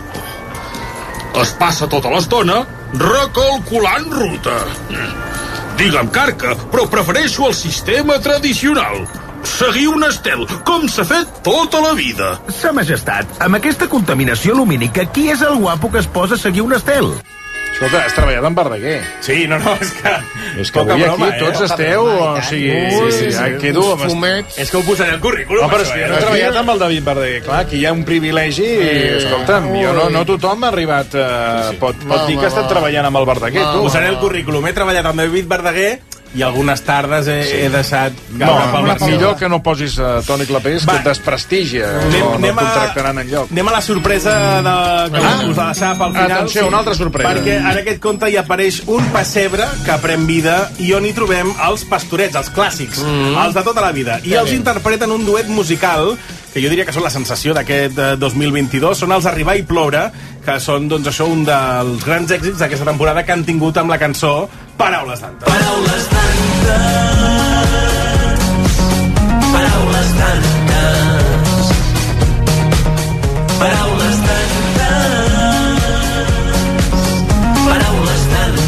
Es passa tota l'estona recalculant ruta. Digue'm carca, però prefereixo el sistema tradicional. Seguir un estel, com s'ha fet tota la vida. Sa Majestat, amb aquesta contaminació lumínica, qui és el guapo que es posa a seguir un estel? Escolta, has treballat amb Verdaguer. Sí, no, no, és que... És que Poca avui broma, aquí tots eh? esteu, o sigui... Ui, sí, sí, ja sí, quedo... uns fumets. És que ho posaré al currículum, No, però és això, que eh? jo no he treballat amb el David Verdaguer. Clar, aquí hi ha un privilegi i, escolta'm, jo no, no tothom ha arribat... Eh, pot, pot dir que ha estat treballant amb el Verdaguer, tu. Posaré el currículum. He treballat amb David Verdaguer i algunes tardes he, sí. he deixat No, caure pel no, Barcelona. millor que no posis uh, Toni Clapés, que et desprestigia. Anem- No, no anem et a- contractaran enlloc. Anem a la sorpresa de, que Ah. us la deixava pel final. Atenció, una altra sorpresa. Perquè en aquest conte hi apareix un pessebre que pren vida i on hi trobem els pastorets, els clàssics, Mm. els de tota la vida. I Que els bé. interpreten un duet musical que jo diria que són la sensació d'aquest eh, dos mil vint-i-dos, són els Arribar i Ploure, que són, doncs, això, un dels grans èxits d'aquesta temporada que han tingut amb la cançó Paraules Tantes. Paraules tantes, paraules tantes, paraules tantes, paraules tantes.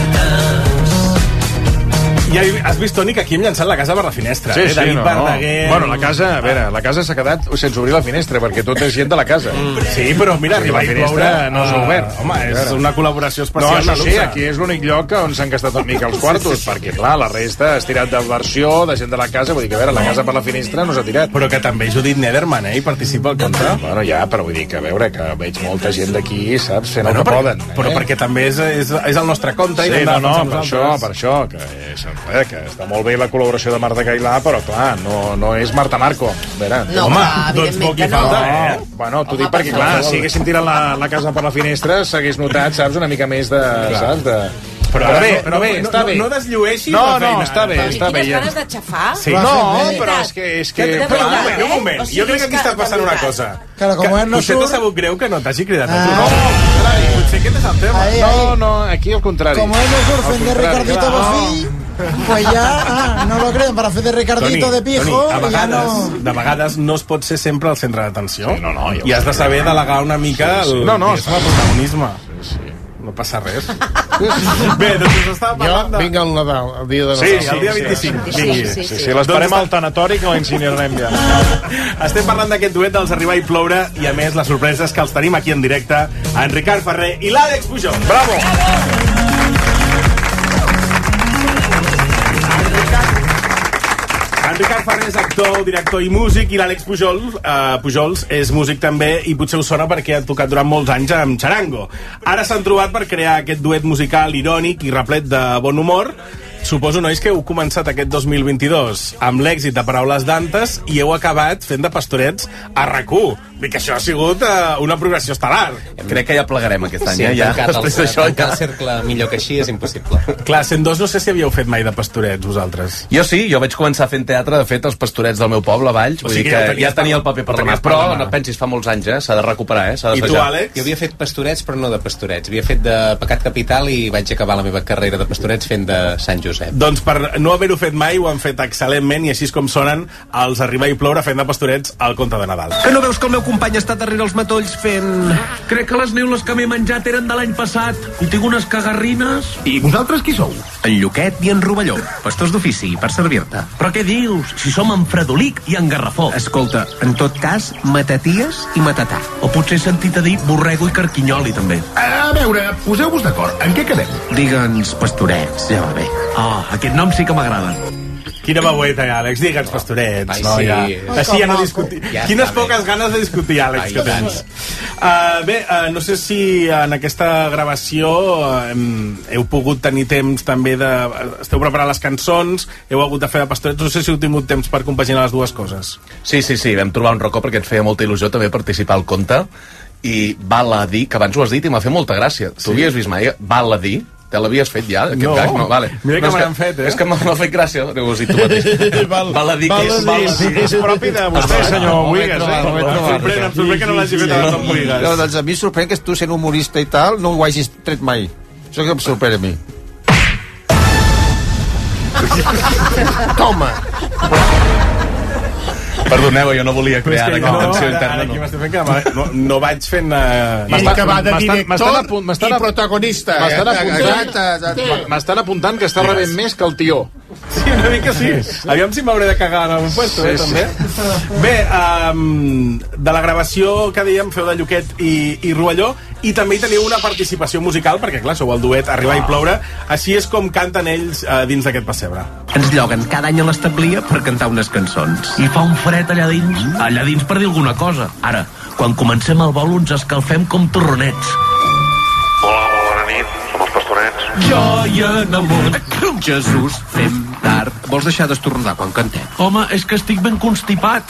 Ja has vist, Toni, que aquí hem llançat la casa per la finestra. Sí, eh? sí, David no, no. Verdaguer... Bueno, la casa, a veure, la casa s'ha quedat sense obrir la finestra, perquè tot és gent de la casa. Sí, però mira, Perquè Arribar la i finestra Ploure, no s'ha ah, obert. home, és A veure. una col·laboració No, especial això de sí, luxe. aquí és l'únic lloc on s'han gastat una mica els quartos, Sí, sí, sí. perquè, clar, la resta has tirat de versió, de gent de la casa, vull dir que, a veure, la casa per la finestra no s'ha tirat. Però que també Judit Nederman, eh, hi participa al conte. Bueno, ja, però vull dir que, a veure, que veig molta gent d'aquí, saps, fent Bueno, el que però, poden. Eh? però perquè també és, és, és el nostre conte. i Sí, l'hem de no, no, defensar per això, nosaltres. per això, que, és, eh, que està molt bé la col·laboració de Marta Cailà, però clar, no, no és Marta Marco. A veure, No, home, clar, doncs poc hi falta, eh? Bueno, t'ho dic perquè, clar, si haguéssim tirat la, la casa per la finestra, s'hagués notat, saps, una mica més de... Saps, de... Però, Però bé, no, però bé, no, està no, bé. no desllueixis no, la feina. No, està bé, està bé. Quines ja. ganes de xafar. Sí. No, De però veritat. és que... És que De- de Però un veritat, moment, un eh? moment. O sigui, Jo crec que és aquí està que, passant de una veritat. cosa. Claro, como él no Potser t'ha surt- sabut greu que no t'hagi cridat a tu. Ah. No, carai, potser aquest és el tema. Ahí, No, ahí. no, aquí al contrari. Como él no Al surfen de contrari, Ricardito clar. Bofill, pues ya ah, no lo creen para hacer de Ricardito de pijo. Toni, a y ya vegades, no... de vegades no es pot ser sempre el centre d'atenció. Sí, no, no, I has de saber delegar una mica Sí, sí. el, No, no, el protagonisme. No passa res. Bé, doncs us estava parlant Jo de... vinc al Nadal, el dia de Sí, Nadal. sí, el dia sí, vint-i-cinc. sí, Vingui. sí, sí, sí, l'esperem Doncs al tanatori que l'incinerarem ja. Estem parlant d'aquest duet dels Arribar i Ploure i, a més, la sorpresa és que els tenim aquí en directe en Ricard Ferrer i l'Àlex Pujol. Bravo! En Ricard Ferrer és actor, director i músic, i l'Àlex Pujol, eh, Pujols és músic també, i potser us sona perquè ha tocat durant molts anys amb Charango. Ara s'han trobat per crear aquest duet musical irònic i replet de bon humor. Suposo, nois, que heu començat aquest dos mil vint-i-dos amb l'èxit de Paraules Dantes i heu acabat fent de pastorets a RAC u. Vull dir que això ha sigut uh, una progressió estel·lar. Crec que ja plegarem aquest any, Sí, eh? Ja, tancat el- després d'això, tancar ja... el cercle millor que així és impossible. Clar, cent dos no sé si havíeu fet mai de pastorets, vosaltres. Jo sí, jo vaig començar fent teatre, de fet, els pastorets del meu poble, Valls, O vull sigui dir que que ja ja, tenies tenia per- el paper per ho la mà, tenies per però la mà. no pensis, fa molts anys, eh? S'ha de recuperar, eh? S'ha I tu, d'assajar. Àlex? Jo havia fet pastorets, però no de pastorets. Havia fet de Pecat Capital i vaig acabar la meva carrera de pastorets fent de Sant Josep. Doncs per no haver-ho fet mai, ho han fet excel·lentment, i així és com sonen els Arribar i Ploure fent de pastorets al conte de Nadal. Que no veus que el meu company està darrere els matolls fent... Crec que les neules que m'he menjat eren de l'any passat i tinc unes cagarrines. I vosaltres qui sou? En Lluquet i en Rovelló, pastors d'ofici, per servir-te. Però què dius? Si som en Fredolic i en Garrafó. Escolta, en tot cas, mataties i matatà. O potser he sentit a dir borrego i carquinyoli, també. A veure, poseu-vos d'acord. En què quedem? Digue'ns pastorets, ja va bé. Ah, aquest nom sí que m'agrada. Quina babueta, Àlex, digue'ns pastorets. Ai, no, sí. ja. Així ja no discutir. Ja Quines està poques ganes de discutir, Àlex, Ai, que tens. Uh, bé, uh, no sé si en aquesta gravació um, heu pogut tenir temps també de... Esteu preparant les cançons, heu hagut de fer de pastorets, no sé si heu tingut temps per compaginar les dues coses. Sí, sí, sí, vam trobar un racó perquè ens feia molta il·lusió també participar al conte, i val a dir, que abans ho has dit i m'ha fet molta gràcia. Sí. Tu havies vist mai? Val a dir? Te l'havies fet ja, aquest no. gag? No, vale. Mira que no, me l'han fet, eh? És que m'ha fet gràcia, ho has dit tu mateix. val, val a dir que és... Val a dir. És propi de vostè, senyor Buigas, eh? Em sorprèn, em sorprèn que no l'hagi fet abans amb Buigas. No, doncs a mi sorprèn que tu, sent humorista i tal, no ho hagis tret mai. Això que em sorprèn a mi. Toma! Perdoneu, jo no volia crear aquesta no, tensió ara, interna. ara aquí m'estic fent que no, no vaig fent... Uh... I que va de director i protagonista. M'estan eh? apuntant, m'estan apuntant que està rebent més que el tió. Sí, una mica sí. Aviam si m'hauré de cagar en algun puesto, eh, també. Bé, um, de la gravació que dèiem, feu de Lluquet i, i Rovelló, i també hi teniu una participació musical, perquè clar, sou el duet Arribar i ploure, així és com canten ells uh, dins d'aquest pessebre. Ens lloguen cada any a l'establia per cantar unes cançons. I fa un fred allà dins, allà dins per dir alguna cosa. Ara, quan comencem el vol ens escalfem com torronets. Hola, molt bona nit, som els pastorets. Jo i en el món. Jesús, fem tard. Vols deixar d'estornudar quan cantem? Home, és que estic ben constipat.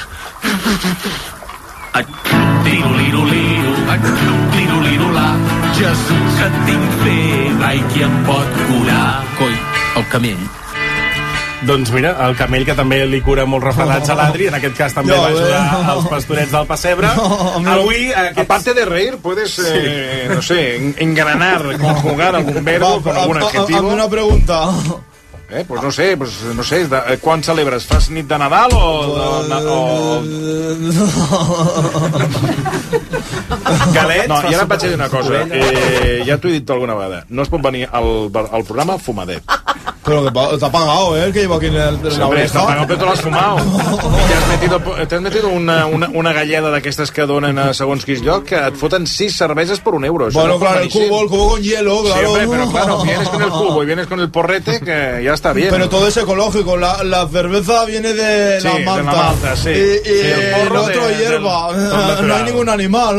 Tiroliroliru, tirolirolà. Jesús, que tinc febre i qui em pot curar? Coi, el camell. Doncs mira, el camell que també li cura molts refredats a l'Adri, en aquest cas també No, va ajudar eh? als pastorets del pessebre. Avui, aquest... Aparte de reír, puedes, eh, no sé, en- engranar, conjugar algún verbo con algún adjetivo. Hazme una pregunta. Eh, pues no sé, pues no sé, de, eh, quan celebres? Fas nit de Nadal o... De, o... Galets? No, i ara et vaig dir una cosa, eh, ja t'ho he dit alguna vegada, no es pot venir al, al programa fumadet. Pero que pa- está pagado, ¿eh? El que lleva aquí en, el, en Sí, la hombre, oreja. está pagado, pero te lo has fumado. I te has metido, te has metido una, una, una galleda d'aquestes que donen a segons quins lloc, que et foten sis cerveses por un euro. Això Bueno, no pot claro, el venir sent. cubo, el cubo con hielo, claro. Sí, hombre, pero claro, vienes con el cubo y vienes con el porrete, que ya está bien. Pero todo es ecológico. La, la cerveza viene de Sí, la de la malta. malta, sí. Y, y Sí, el el, porro otro de- hierba. del- del natural. No hay ningún animal.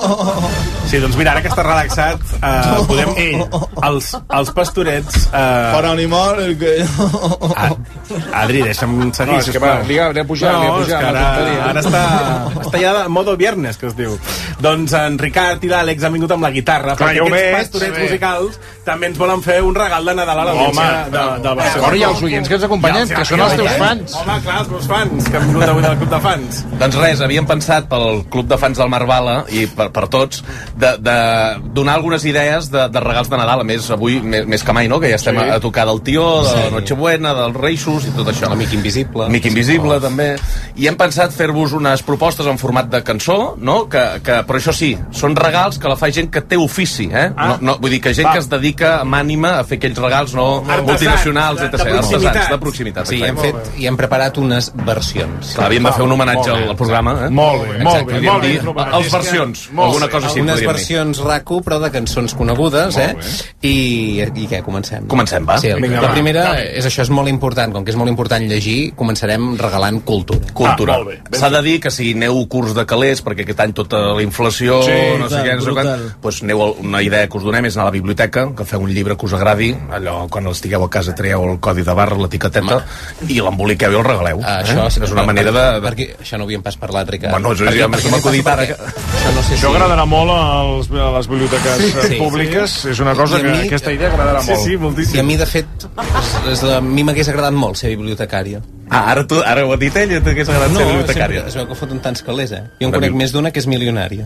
Sí, doncs mira, ara que estàs relaxat, eh, podem... Ei, els, els pastorets... Eh... Para animar el que... Ah, Adri, deixa'm seguir, No, és que va, li ha- li ha pujat, no, li ha pujat, és que la tonteria. ara, ara està, està ja de modo viernes, que es diu. Doncs en Ricard i l'Àlex han vingut amb la guitarra, Clar, perquè ja ho aquests veig, pastorets bé. musicals també ens volen fer un regal de Nadal a Home, l'audiència de, de Barcelona. Bueno, i els oients que ens acompanyen, que són els teus fans. Home, clar, els meus fans, que han vingut avui del Club de Fans. Doncs res, havíem pensat pel Club de Fans del Marvala i per, per tots de, de donar algunes idees de, de regals de Nadal. A més, avui, més, més que mai, no?, que ja estem Sí. a, a tocar del tió, de la Sí. Nochebuena, dels Reixos i tot això. L'amic invisible. Amic invisible, també. I hem pensat fer-vos unes propostes en format de cançó, no?, que, que, però això sí, són regals que la fa gent que té ofici, eh? Ah. No, no, vull dir que gent Va. que es dedica amb ànima a fer aquells regals, no Artesans, multinacionals, de- et de cetera. proximitat. Artesans, de proximitat. Sí, hem exacte. fet i hem preparat unes versions. Clar, havíem de fer un homenatge Molt bé. al, al programa, eh? Molt bé, molt Exacte, bé, podríem molt bé. dir, Molt bé. Els versions, Molt alguna bé. cosa així Unes podríem dir. versions raco, però de cançons conegudes, eh? I, I què, comencem? Comencem, va. Sí, el, Vinga, la va. primera, Va. és això, és molt important, com que és molt important llegir, començarem regalant cultura. Cultura. Ah, molt bé. S'ha de dir que si aneu curs de calés, perquè aquest any tota la inflació, Sí, no sé brutal, què, no sé quan, brutal. doncs aneu, a- una idea que us donem és anar a la biblioteca, que feu un llibre que us agradi, allò, quan estigueu a casa traieu el codi de barra, l'etiqueteta, i l'emboliqueu i el regaleu. Ah, eh? això, és una manera de... de... Perquè això no ho havíem pas parlat, Ricard. Bueno, això Perquè- ja perquè m'ha m'he acudit passat ara. perquè- Això no sé Això si... agradarà molt als, a les biblioteques Sí, eh, sí. públiques. És una cosa I a que mi- aquesta idea agradarà Sí, molt. sí, moltíssim. I a mi, de fet, és, és, a mi m'hagués agradat molt ser bibliotecària. Ah, ara, tu, ara ho ha dit ell, i t'hagués agradat No, ser bibliotecària. sempre, es veu que foten tants calés, eh? Jo en Una conec bib- més d'una que és milionària.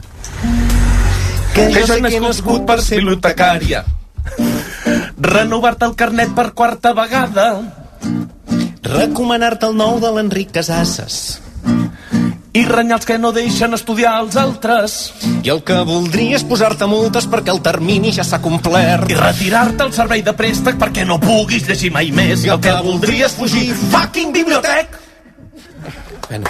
Que jo he nascut per ser bibliotecària. Renovar-te el carnet per quarta vegada. Recomanar-te el nou de l'Enric Casasses. I renyar els que no deixen estudiar els altres. I el que voldria és posar-te multes perquè el termini ja s'ha complert. I retirar-te el servei de préstec perquè no puguis llegir mai més. I el que voldria és fugir fucking bibliotec. Bueno.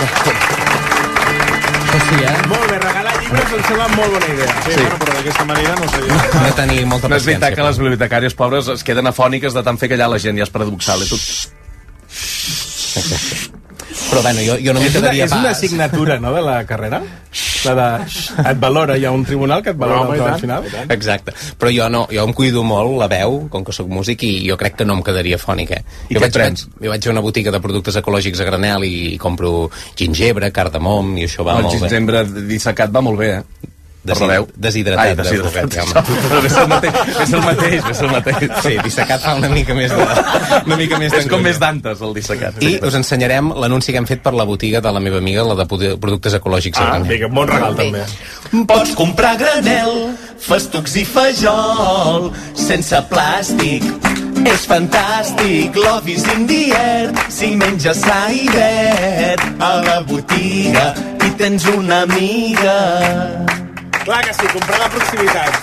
Sí, eh? Molt bé, regalar llibres em sembla molt bona idea. Sí, bueno, però d'aquesta manera no sé jo. Hem de tenir molta No és veritat paciència. que les bibliotecàries pobres es queden afòniques de tant fer callar la gent, ja és paradoxal. I tot... Exacte. Però bueno, jo, jo no m'hi quedaria pas. És una pas. assignatura, no?, de la carrera? La de... Et valora, hi ha un tribunal que et valora no, al final? Exacte. Però jo no, jo em cuido molt la veu, com que sóc músic, i jo crec que no em quedaria fònic, eh? I jo què vaig, vaig, jo vaig a una botiga de productes ecològics a granel i compro gingebre, cardamom, i això va el molt bé. El gingebre dissecat va molt bé, eh? Desid deshidratat. Ai, deshidratat. És el mateix, és el mateix, és el mateix. Sí, dissecat fa una mica més de... Una mica més és com més d'antes, el dissecat. I us ensenyarem l'anunci que hem fet per la botiga de la meva amiga, la de productes ecològics. Ah, vinga, bon regal, també. Pots comprar granel, festucs i fajol, sense plàstic. És fantàstic, love is in the air. Si menges sairet a la botiga i tens una amiga. Clar que sí, comprar la proximitat.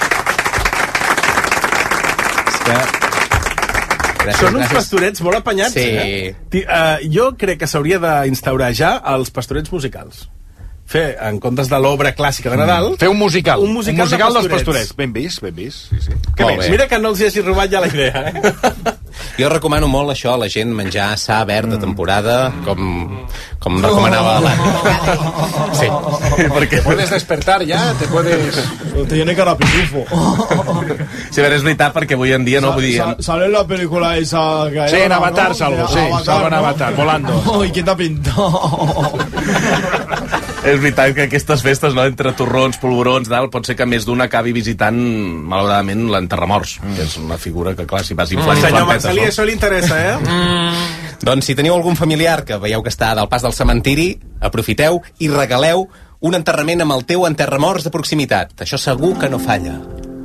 És que... Gràcies, Són uns gràcies. pastorets molt apanyats, sí. eh? Uh, jo crec que s'hauria d'instaurar ja els pastorets musicals. Fer, en comptes de l'obra clàssica de Nadal... Mm. Fer un musical. Un musical, un musical de dels pastorets. Ben vist, ben vist. Sí, sí. Què més? Mira que no els hi hagi robat ja la idea, eh? Jo recomano molt això a la gent, menjar sa verd de temporada, com, com recomanava l'Anna. Sí. Porque puedes despertar ya, te puedes... Te tiene cara a pitufo. Sí, a veure, és veritat, perquè avui en dia no vull dir... Sa, sale la película esa... Que sí, en Avatar, ¿no? Salvo, sí, Avatar, salvo en Avatar, ¿no? Volando. Oh, ¿y quién te ha pintado? És veritat que aquestes festes, no, entre torrons, polvorons, dalt, pot ser que més d'un acabi visitant, malauradament, l'enterramorts, mm. que és una figura que, clar, si vas inflant... Mm. Senyor Marcelí, no? Això li interessa, eh? Mm. Doncs si teniu algun familiar que veieu que està del pas del cementiri, aprofiteu i regaleu un enterrament amb el teu enterramorts de proximitat. Això segur que no falla.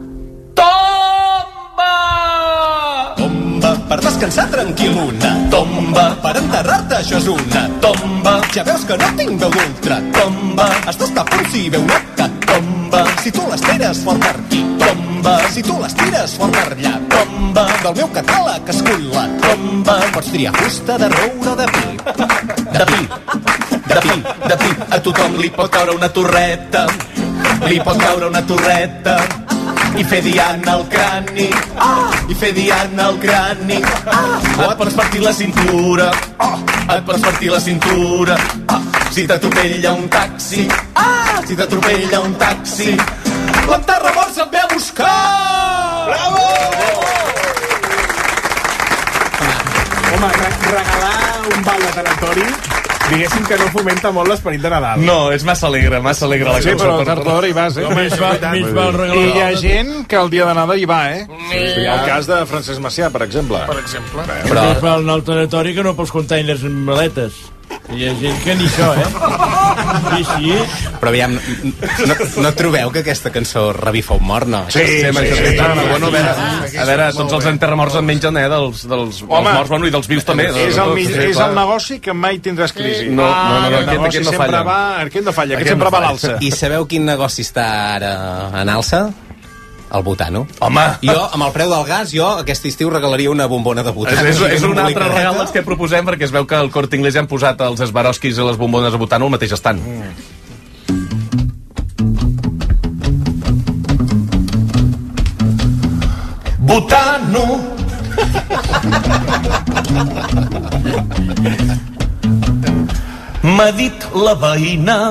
Tomba per descansar tranquil·luna. Tomba per enterrar-te, això és una tomba. Ja veus que no tinc veu d'ultra. Tomba, estàs a punt si ve una catomba. Si tu les tires fort per aquí. Tomba, si tu les tires fort per allà. Tomba, del meu catàleg escull la tomba. Pots triar fusta de roure de pi. De pi, de pi, de pi. A tothom li pot caure una torreta. Li pot caure una torreta. I fer diana al crani, ah! I fer diana al crani, ah! O et pots partir la cintura, oh! Et pots partir la cintura, ah! Si t'atropella un taxi, ah! Si t'atropella un taxi, l'enterramorts et ve a buscar! Bravo! Home, re regalar un ball de tanatori, diguéssim que no fomenta molt l'esperit de Nadal. No, és massa alegre, massa alegre la sí, cançó. Sí, però tard o d'hora hi vas, eh? Mig va, mig va I hi ha gent que el dia de Nadal hi va, eh? Sí, el cas de Francesc Macià, per exemple. Per exemple. Però... Però en el territori que no pots comptar ni les maletes. Hi ha gent que ni això, eh? Sí, sí. Però aviam, no, no trobeu que aquesta cançó revifa un mort, no? Sí, sí, sí, sí, sí, sí. Bueno, a veure, a veure, tots els enterramorts en mengen, eh, dels, dels, dels morts, bueno, i dels vius també. És el, és el negoci que mai tindràs crisi. No, no, no, aquest, aquest no falla. Va, aquest no falla, aquest sempre va a l'alça. I sabeu quin negoci està ara en alça? El butano. Home! Jo, amb el preu del gas, jo aquest estiu regalaria una bombona de butano. És, és, és un altre regal dels que proposem, perquè es veu que al Corte Inglés ja han posat els esbarosquis i les bombones de butano al mateix estant. Mm. Butano! M'ha dit la veïna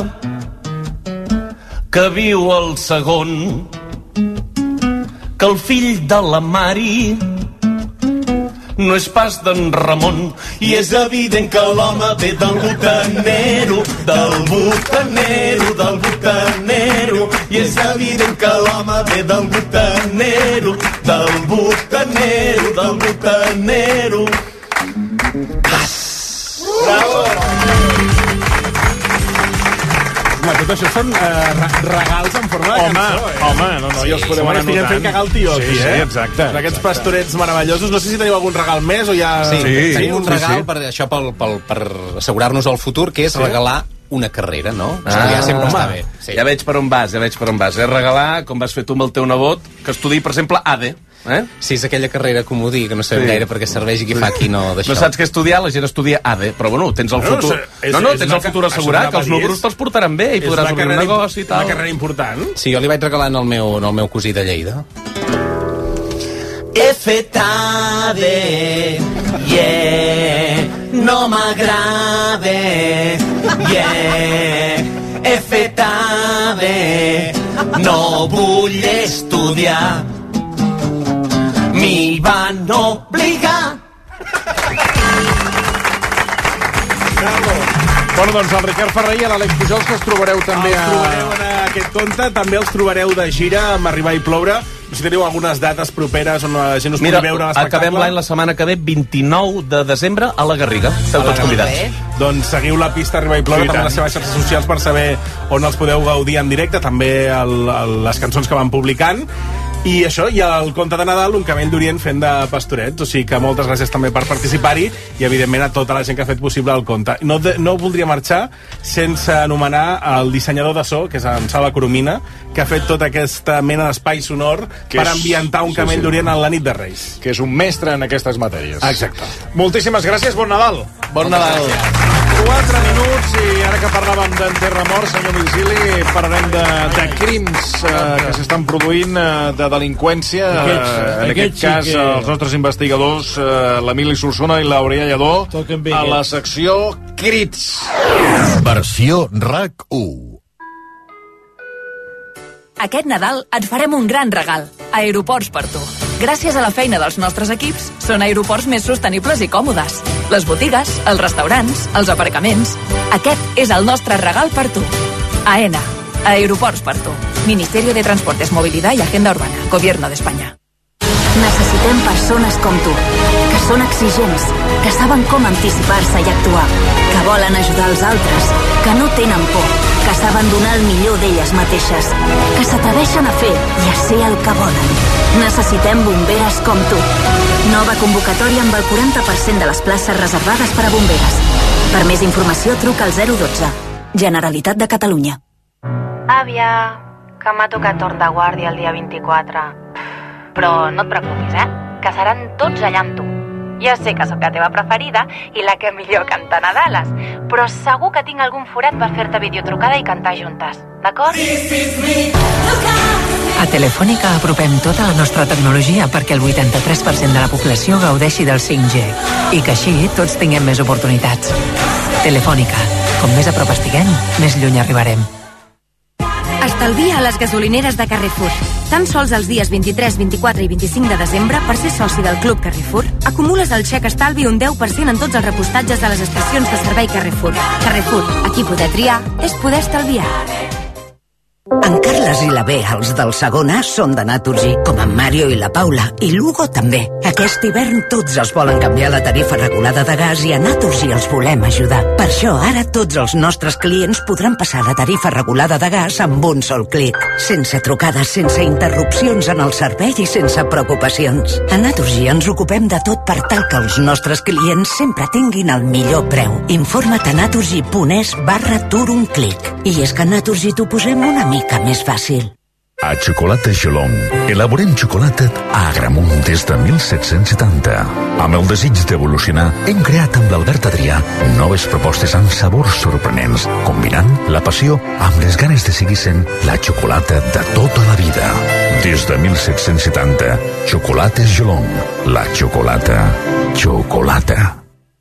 que viu al segon que el fill de la Mari no és pas d'en Ramon i és evident que l'home ve del butanero, del butanero, del butanero i és evident que l'home ve del butanero, del butanero, del butanero. Bravo! Home, tot això són uh, regals en forma de home, cançó, eh? Home, no, no, sí, jo els podem anar notant. Fent cagar el tio sí, aquí, eh? Sí, exacte. Per aquests pastorets meravellosos. No sé si teniu algun regal més o ja... Sí, sí tenim un sí, regal sí. per, això, per, per, per assegurar-nos el futur, que és sí. regalar una carrera, no? Ah, ja sempre està bé. Sí. Ja veig per on vas, ja veig per on vas. És regalar, com vas fer tu amb el teu nebot, que estudi, per exemple, A D E. Eh? Sí, és aquella carrera comodí que no sabem sí. gaire per què serveix i què fa aquí no d'això. No saps què estudiar, la gent estudia A D E, però bueno, tens el futur... No, és, no, no, tens el futur assegurat, que els números te'ls portaran bé i podràs obrir un negoci i tal. És una carrera important. Sí, jo li vaig regalar al meu, al meu cosí de Lleida. He fet A D E, yeah, no m'agrada. Yeah, he fet A B, no vull estudiar. M'hi van obligar. Bueno, doncs el Ricard Ferrer i l'Àlex Pujols, que els trobareu també a... Els trobareu en aquest conte, també els trobareu de gira amb Arribar i Ploure. Si teniu algunes dates properes on la gent us Mira, pugui veure l'espectacle. acabem l'any la setmana que ve, vint-i-nou de desembre, a la Garriga. Esteu tots convidats. Doncs seguiu la pista Arribar i Ploure també a les seves xarxes socials per saber on els podeu gaudir en directe, també el, el, les cançons que van publicant. I això, i el conte de Nadal, un camell d'Orient fent de pastorets. O sigui que moltes gràcies també per participar-hi i, evidentment, a tota la gent que ha fet possible el conte. No, de, no voldria marxar sense anomenar el dissenyador de so, que és en Salva Coromina, que ha fet tota aquesta mena d'espai sonor que per és... ambientar un camell sí, sí. d'Orient en la nit de Reis. Que és un mestre en aquestes matèries. Exacte. Moltíssimes gràcies, bon Nadal. Bon Nadal. Quatre minuts, i ara que parlàvem d'enterrar morts, senyor Virgili, parlarem de, de crims eh, que s'estan produint, eh, de delinqüència. Aquests, eh, en aquests aquest cas, sí que... els nostres investigadors, eh, l'Emili Solsona i l'Aurelia Lledó, a la secció Crits. Versió RAC u. Aquest Nadal et farem un gran regal. Aeroports per tu. Gràcies a la feina dels nostres equips, són aeroports més sostenibles i còmodes. Les botigues, els restaurants, els aparcaments... Aquest és el nostre regal per tu. AENA. Aeroports per tu. Ministerio de Transportes, Movilidad y Agenda Urbana. Gobierno de España. Necessitem persones com tu, que són exigents, que saben com anticipar-se i actuar, que volen ajudar els altres, que no tenen por, que saben donar el millor d'elles mateixes, que s'atreveixen a fer i a ser el que volen. Necessitem bomberes com tu. Nova convocatòria amb el quaranta per cent de les places reservades per a bomberes. Per més informació, truca al zero dotze. Generalitat de Catalunya. Àvia, que m'ha tocat torn de guàrdia el dia vint-i-quatre. Però no et preocupis, eh? Que seran tots allà amb tu. Ja sé que sóc la teva preferida i la que millor canta Nadales, però segur que tinc algun forat per fer-te videotrucada i cantar juntes, d'acord? A Telefònica apropem tota la nostra tecnologia perquè el vuitanta-tres per cent de la població gaudeixi del cinc G i que així tots tinguem més oportunitats. Telefònica. Com més a prop estiguem, més lluny arribarem. Estalvia a les gasolineres de Carrefour. Tan sols els dies vint-i-tres, vint-i-quatre i vint-i-cinc de desembre, per ser soci del Club Carrefour, acumules el xec estalvi un deu per cent en tots els repostatges de les estacions de servei Carrefour. Carrefour, aquí poder triar és poder estalviar. En Carles i la Bea, els del segon A, són de Naturgy, com en Mario i la Paula, i l'Hugo també. Aquest hivern tots els volen canviar la tarifa regulada de gas i a Naturgy els volem ajudar. Per això ara tots els nostres clients podran passar la tarifa regulada de gas amb un sol clic. Sense trucades, sense interrupcions en el servei i sense preocupacions. A Naturgy ens ocupem de tot per tal que els nostres clients sempre tinguin el millor preu. Informa't a naturgy.es barra tur un clic. I és que a Naturgy t'ho posem una mica més fàcil. A Xocolata Gelong elaborem xocolata a Agramunt des de mil set-cents setanta. Amb el desig d'evolucionar, hem creat amb l'Albert Adrià noves propostes amb sabors sorprenents, combinant la passió amb les ganes de seguir sent la xocolata de tota la vida. Des de mil set-cents setanta, Chocolates Gelong. La xocolata. Xocolata.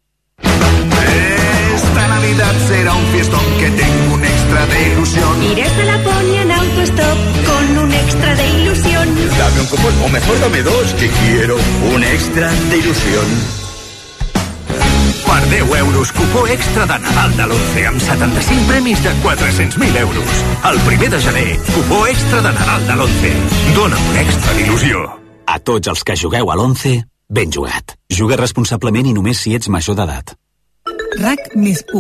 Esta Navidad será un fiestón que tengo un extra de ilusión. Iré hasta Laponia en autostop con un extra de ilusión. Dame un cupón, o mejor dame dos, que quiero un extra de ilusión. Per deu euros, cupó extra de Nadal de l'Once amb setanta-cinc premis de quatre-cents mil euros. El primer de gener, cupó extra de Nadal de l'Once. Dóna un extra d'il·lusió. A tots els que jugueu a l'Once, ben jugat. Juga responsablement i només si ets major d'edat. RAC més u.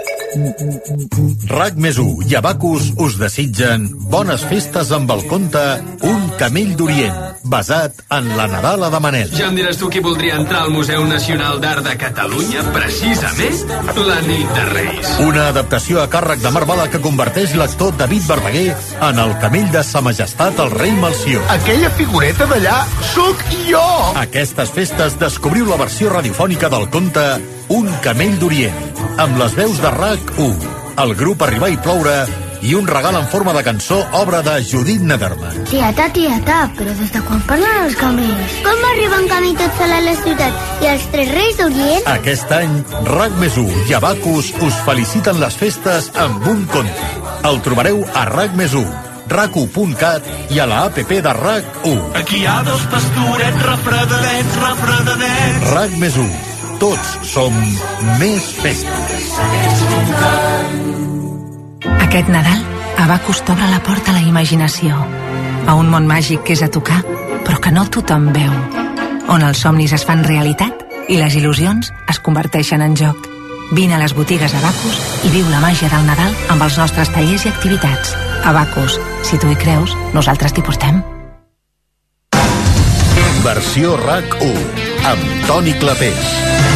RAC més u i Abacus us desitgen bones festes amb el conte Un camell d'Orient, basat en la Nadala de Manel. Ja em diràs tu qui voldria entrar al Museu Nacional d'Art de Catalunya, precisament la nit de Reis. Una adaptació a càrrec de Marc Bala que converteix l'actor David Verdaguer en el camell de Sa Majestat el rei Melcior. Aquella figureta d'allà sóc jo! Aquestes festes descobriu la versió radiofònica del conte Un camell d'Orient, amb les veus de RAC u, el grup Arribar i Ploure i un regal en forma de cançó, obra de Judit Nederman. Tieta, tieta, però des de quan parlen els camells? Com arriben camí tot sol a la ciutat i els tres reis d'Orient? Aquest any, RAC més u i Abacus us feliciten les festes amb un conte. El trobareu a RAC més u, rac u punt cat i a la app de RAC u. Aquí hi ha dos pastorets refredadets, refredadets. RAC més u. Tots som més festes. Aquest Nadal, Abacus t'obre la porta a la imaginació, a un món màgic que és a tocar, però que no tothom veu, on els somnis es fan realitat i les il·lusions es converteixen en joc. Vine a les botigues Abacus i viu la màgia del Nadal amb els nostres tallers i activitats. Abacus, si tu hi creus, nosaltres t'hi portem. Versió RAC u, amb Toni Clapés.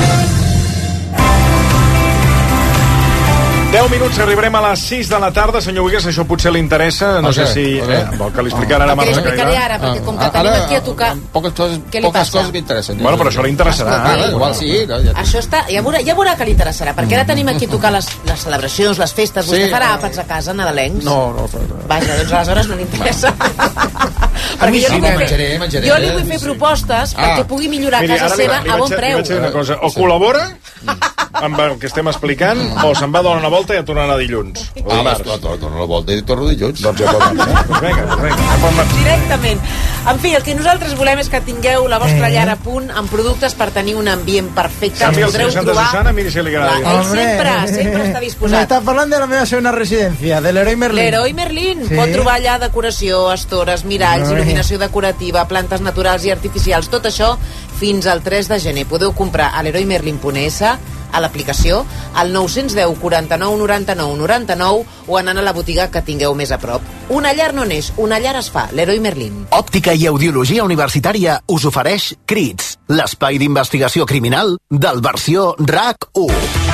deu minuts, arribarem a les sis de la tarda. Senyor Buigues, això potser li interessa. No okay, sé si... Okay. Eh, vol que li explicarà ara Marc Escairà? Que li explicaré ara, perquè com que tenim aquí a tocar... Poques coses, poques coses m'interessen. Bueno, però això li interessarà. Ah, ah, igual sí. No, ja això està... Ja veurà, ja veurà que li interessarà, perquè ara tenim aquí a tocar les, les celebracions, les festes. Sí, Vostè farà no. àpats a casa, nadalencs? No, no. no. Vaja, doncs aleshores no li interessa. A mi jo sí, li vull menjaré, fer, menjaré. Jo li vull fer propostes ah. perquè pugui millorar Miri, casa seva a bon preu. Li vaig dir una cosa. O col·labora amb el que estem explicant, o se'n va donar una volta i ja tornarà dilluns. Ah, vas, torno la volta i torno dilluns. Doncs ja pot marxar. Doncs vinga, vinga. Directament. En fi, el que nosaltres volem és que tingueu la vostra llar a punt amb productes per tenir un ambient perfecte. Canvi el senyor Santa Susana, miri si li agrada. Ell sempre, sempre està disposat. M'està parlant de la meva segona residència, de l'Heroi Merlin. L'Heroi Merlin. Sí. Pot trobar allà decoració, estores, miralls, il·luminació decorativa, plantes naturals i artificials, tot això fins al tres de gener. Podeu comprar a l'heroi merlin punt es, a l'aplicació, al nou cents deu quaranta-nou noranta-nou noranta-nou o anant a la botiga que tingueu més a prop. Una llar no neix, una llar es fa. L'Heroi Merlin. Òptica i Audiologia Universitària us ofereix Crits, l'espai d'investigació criminal del versió RAC u.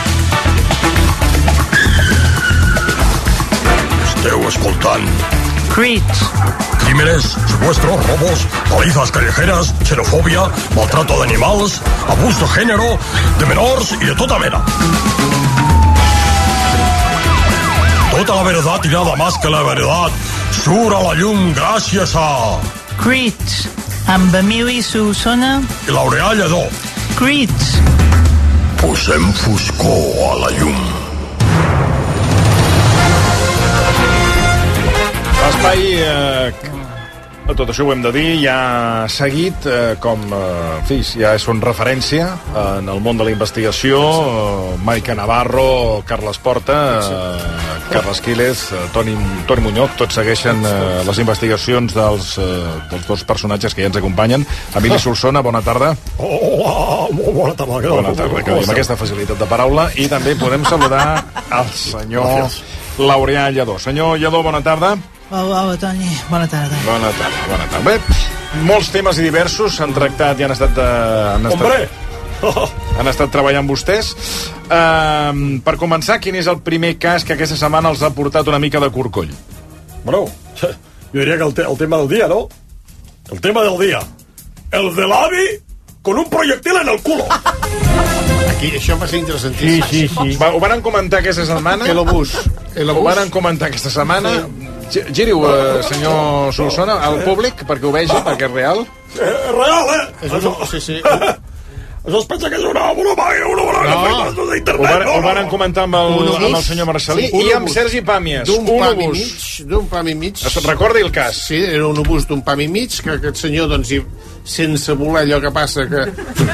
Esteu escoltant Crits. Crímenes, secuestros, robos, palizas callejeras, xenofobia, maltrato de animals, abús de género, de menors i de tota mena. Tota la verdad y nada más que la verdad surt a la llum gràcies a... Crits, amb Emili Solsona i L'Aureà Lledó. Crits. Posem foscor a la llum. L'espai, eh, tot això ho hem de dir, ja ha seguit, eh, com, eh, en fi, ja són referència eh, en el món de la investigació, eh, Maica Navarro, Carles Porta, eh, Carles Quílez, eh, Toni, Toni Muñoz, tots segueixen eh, les investigacions dels, eh, dels dos personatges que ja ens acompanyen. Emili Solsona, bona tarda. Hola, bona tarda. Bona tarda, que amb aquesta facilitat de paraula. I també podem saludar al senyor L'Aureà Lledó. Senyor Lledó, bona tarda. Hola, hola, Toni. Bona tarda. Bona tarda, bona tarda. Bé, molts temes i diversos s'han tractat i han estat... Uh, han estat, Hombre! han estat treballant vostès. Uh, per començar, quin és el primer cas que aquesta setmana els ha portat una mica de corcoll? Bueno, jo diria que el, te el tema del dia, ¿no? El tema del dia. El de l'avi con un proyectil en el culo. Aquí, això va ser interessantíssim. Sí, sí, sí. Va, ho van comentar aquesta setmana? El obús. El obús. Ho van comentar aquesta setmana? Sí. Giri-ho, uh, senyor Solsona, al públic, perquè ho vegi, perquè és real. Eh, real, eh? És un... Sí, sí. Això es pensa que és una bona vaga, una bona no. d'internet. Ho van, ho van comentar amb el, amb el senyor Marcelí sí, i amb obús. Sergi Pàmies. D'un pam i mig. D'un pam i mig. Recordi el cas. Sí, era un obús d'un pam i mig, que aquest senyor, doncs, hi, sense voler allò que passa que...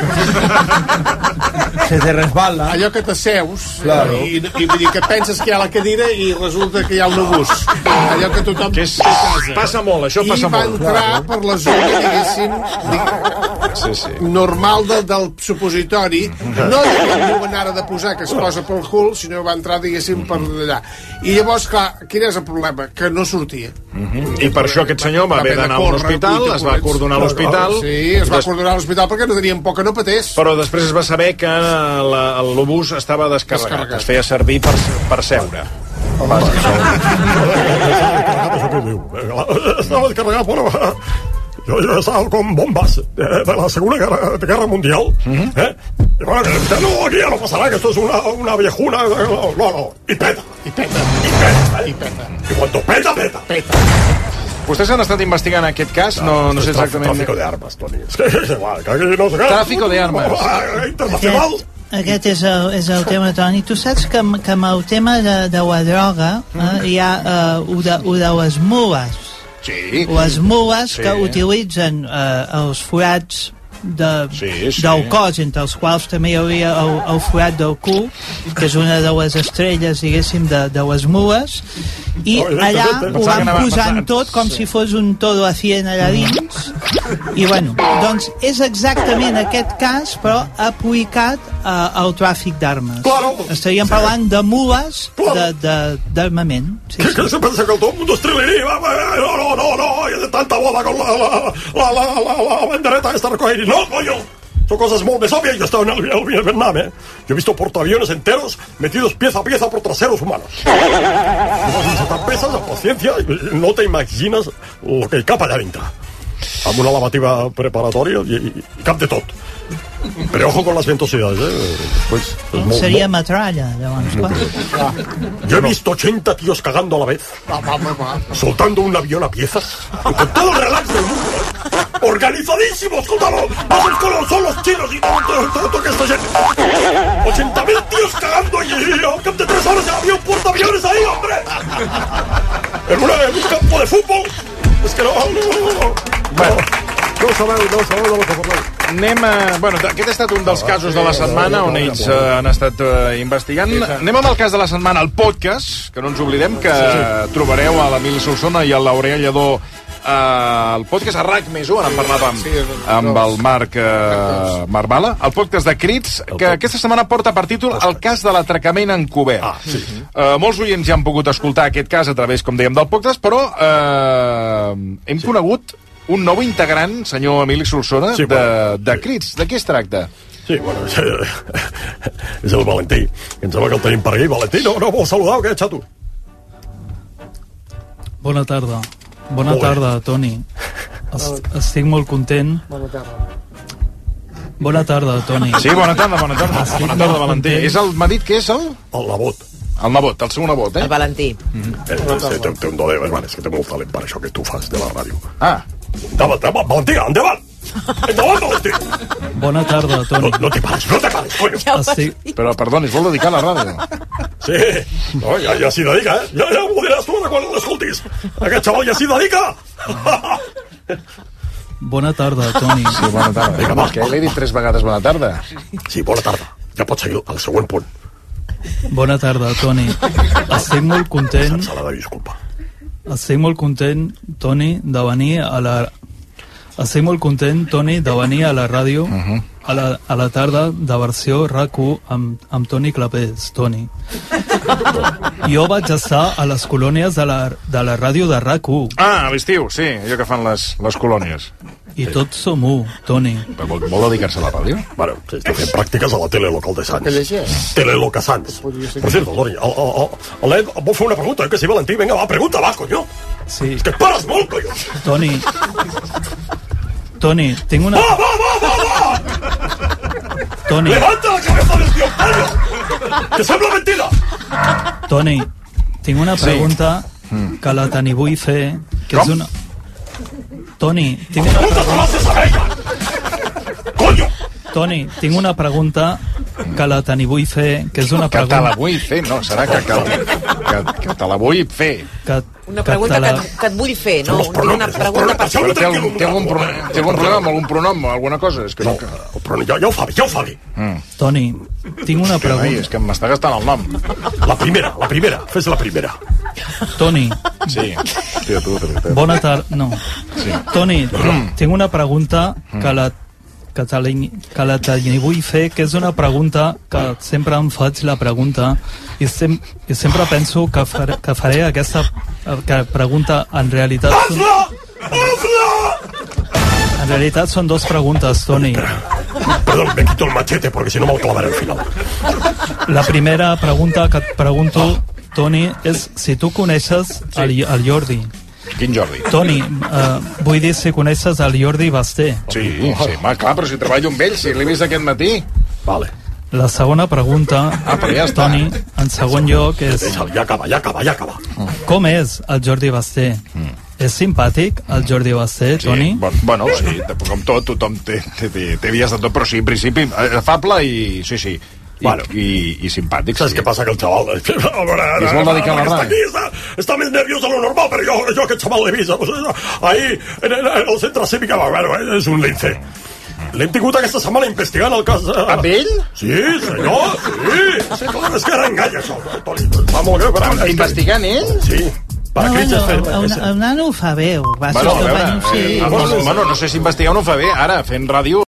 Se te resbala. Allò que t'asseus, claro. i, i vull dir que penses que hi ha la cadira i resulta que hi ha un obús. Allò que tothom que és, casa. Passa molt, això I passa molt. I va entrar per la zona, diguéssim, sí, sí. normal de, del supositori, no diuen ara de posar que es posa pel cul, sinó va entrar, diguéssim, per allà. I llavors, clar, quin és el problema? Que no sortia. Uh -huh. I per això aquest senyor va haver d'anar a l'hospital, es va acordonar a l'hospital. Sí, es va acordonar a l'hospital perquè no tenien por que no patés. Però després es va saber que l'obús estava descarregat. descarregat. Es feia servir per, per seure. Estava descarregat, però... yo, yo he estado con bombas de, de la Segunda Guerra, de Guerra Mundial, uh-huh. ¿eh? Y bueno, que no, aquí ya no pasará, que esto es una, una viejuna, no, no, no, y peta, i peta, i peta, i peta. I cuando peta, peta. Peta. Vostès han estat investigant aquest cas? No, no sé exactament... Tráfico de armas, Toni. És que és igual, que aquí no sé què... Tráfico de armes. Internacional. Aquest, aquest és, el, és el tema, Toni. Tu saps que, que amb el tema de, de la droga eh, hi ha uh, u, de, u de les mules. Sí. Les mules sí. que utilitzen eh, els forats de, sí, sí. del cos, entre els quals també hi hauria el, el forat del cul, que és una de les estrelles, diguéssim, de, de les mules, i oh, allà ho van anava, posant tot com sí. si fos un todo a cien allà dins, i bueno, doncs és exactament aquest cas, però aplicat eh, al tràfic d'armes. Claro. Estaríem parlant de mules d'armament. Sí, ¿Qué, sí. ¿Qué se piensa que todo el mundo es trilería? No, no, no, no, hay de tanta boda con la, la, la, la, la, la bandereta esta recoger. No, coño, son cosas muy obvias. Yo he estado en el, el, el Vietnam, ¿eh? Yo he visto portaaviones enteros metidos pieza a pieza por traseros humanos. Si te pesas, la paciencia, no te imaginas lo que hay cap allà dintre. Amb una lavativa preparatòria i, i, i cap de tot. Pero ojo con las ventosidades, ¿eh? Pues, pues muy, Sería muy... metralla, llavors, clar. Yo he visto ochenta tíos cagando a la vez, soltando un avión a piezas, con todo el relax del mundo, ¿eh? Organizadísimos, escúchalo, vamos con los, son los chinos y todo, todo, todo, todo que esto lleno. ochenta mil tíos cagando y, y al cap de tres horas el avión portaaviones ahí, hombre. En, una, en un campo de fútbol. És que no, no, no, no. Bueno. No sabeu, no sabeu de lo que parleu. Anem a... Bueno, aquest ha estat un dels casos de la setmana on ells uh, han estat uh, investigant. Anem amb el cas de la setmana, el podcast, que no ens oblidem, que trobareu a l'Emili Solsona i a l'Aurea Lledó uh, el podcast a RAC més u, ara en parlàvem amb el Marc uh, Marvala, el podcast de Crits, que aquesta setmana porta per títol El cas de l'atracament encobert. Ah, sí. Uh, molts oients ja han pogut escoltar aquest cas a través, com dèiem, del podcast, però uh, hem sí. conegut un nou integrant, senyor Emili Solsona, sí, bueno, de, de Crits. De què es tracta? Sí, bueno, és, és el Valentí. Em sembla que el tenim per aquí. Valentí, no, no vols saludar o què, xato? Bona tarda. Bona Molt tarda, bé. Toni. Es, estic molt content. Bona tarda. Bona tarda, Toni. Sí, bona tarda, bona tarda. Estic bona tarda, Valentí. És el, m'ha dit que és el? El nebot. El nebot, el seu nebot, eh? El Valentí. Mm-hmm. Eh, té, té, té un do de... Bueno, és que té molt talent per això que tu fas de la ràdio. Ah. Endavant, endavant, Valentí, endavant! Endavant, Valentí! Bona tarda, Toni. No, no te pares, no te pares, coño. Ja Estic... Però, perdoni, es vol dedicar a la ràdio? Sí, no, ja, ja s'hi dedica, eh? Ja, ja m'ho diràs tu quan l'escoltis. Aquest xaval ja s'hi dedica! Bona tarda, Toni. Sí, bona tarda. Vinga, va, que l'he dit tres vegades bona tarda. Sí, bona tarda. Ja pots seguir al següent punt. Bona tarda, Toni. Estic molt content... Se l'ha de disculpar. Estic molt content, Toni, de venir a la... Estic molt content, Toni, de venir a la ràdio uh-huh. a, la, a la tarda de versió RAC u amb, amb Toni Clapés, Toni. Jo vaig estar a les colònies de la, de la ràdio de RAC u. Ah, a l'estiu, sí, allò que fan les, les colònies. I sí. Tots som u, Toni. Vol, vol dedicar-se a la ràdio? Bueno, sí, està fent pràctiques a la tele local de Sants. Teleloca Sants. Per cierto, Toni, el, el, el, el nen vol fer una pregunta, eh, que sí, Valentí? Vinga, va, pregunta, va, coño. Sí. És que et pares molt, coño. Toni... Toni, tinc una... Va, va, va, va, va! Toni... Levanta la cabeza del tío, coño! Que sembla mentida! Toni, tinc una pregunta sí. que la te n'hi vull fer, que Com? és una... Toni, tinc una pregunta... Coño! Toni, tinc una pregunta que la te n'hi vull fer, que és una pregunta... Que te la pregunta... vull fer, no, serà que, que, que, que te la vull fer. Que, una pregunta que, la... que, et, que et vull fer, no? Una pregunta per Però té, algun, té, algun pro, té algun problema amb algun pronom o alguna cosa? És que no, no, el pronom, ja, ja ho fa bé, ja ho fa bé. Mm. Toni, tinc una pregunta... Ai, és que m'està gastant el nom. La primera, la primera, fes la primera. Toni. Sí. Hòstia, tu, tu, tu. Bona tarda, no. Sí. Toni, Mm. tinc una pregunta que la que, te li, que la te li vull fer, que és una pregunta que sempre em faig la pregunta i, sem, i sempre penso que, far, que faré aquesta que pregunta en realitat són, en realitat són dos preguntes, Toni. Perdón, me quito el machete porque si no me'l clavaré al final. La primera pregunta que et pregunto, Toni, és si tu coneixes el, el Jordi. Quin Jordi? Toni, uh, vull dir si coneixes el Jordi Basté. Sí, sí, ma, clar, però si treballo amb ell, si l'he vist aquest matí. Vale. La segona pregunta, ah, ja Toni, en segon lloc, és... Ja acaba, ja acaba, ja acaba. Com és el Jordi Basté? Mm. És simpàtic, el Jordi Basté, sí, Toni? Bon, bueno, sí, com tot, tothom té, té, té, té dies de tot, però sí, en principi, afable i... Sí, sí. I, bueno, i, i simpàtic. ¿Sabes sí. qué pasa? Que el chaval... A veure, I es vol dedicar a la està ràdio. Aquí, està, està més nerviós de lo normal, però jo, jo aquest chaval l'he vist. Ahí, en el, en el centre cívic, bueno, és un lince. L'hem tingut aquesta setmana investigant el cas... Uh... Amb ell? Sí, senyor, sí. Sí, clar, és que era engany, això, Toni. Fa molt greu, però... Investigant ell? Sí. No, bueno, el, el nano ho fa bé. Va bueno, veure, bueno, sí. eh, bueno, bueno, no sé si investigar o no ho fa bé. Ara, fent ràdio...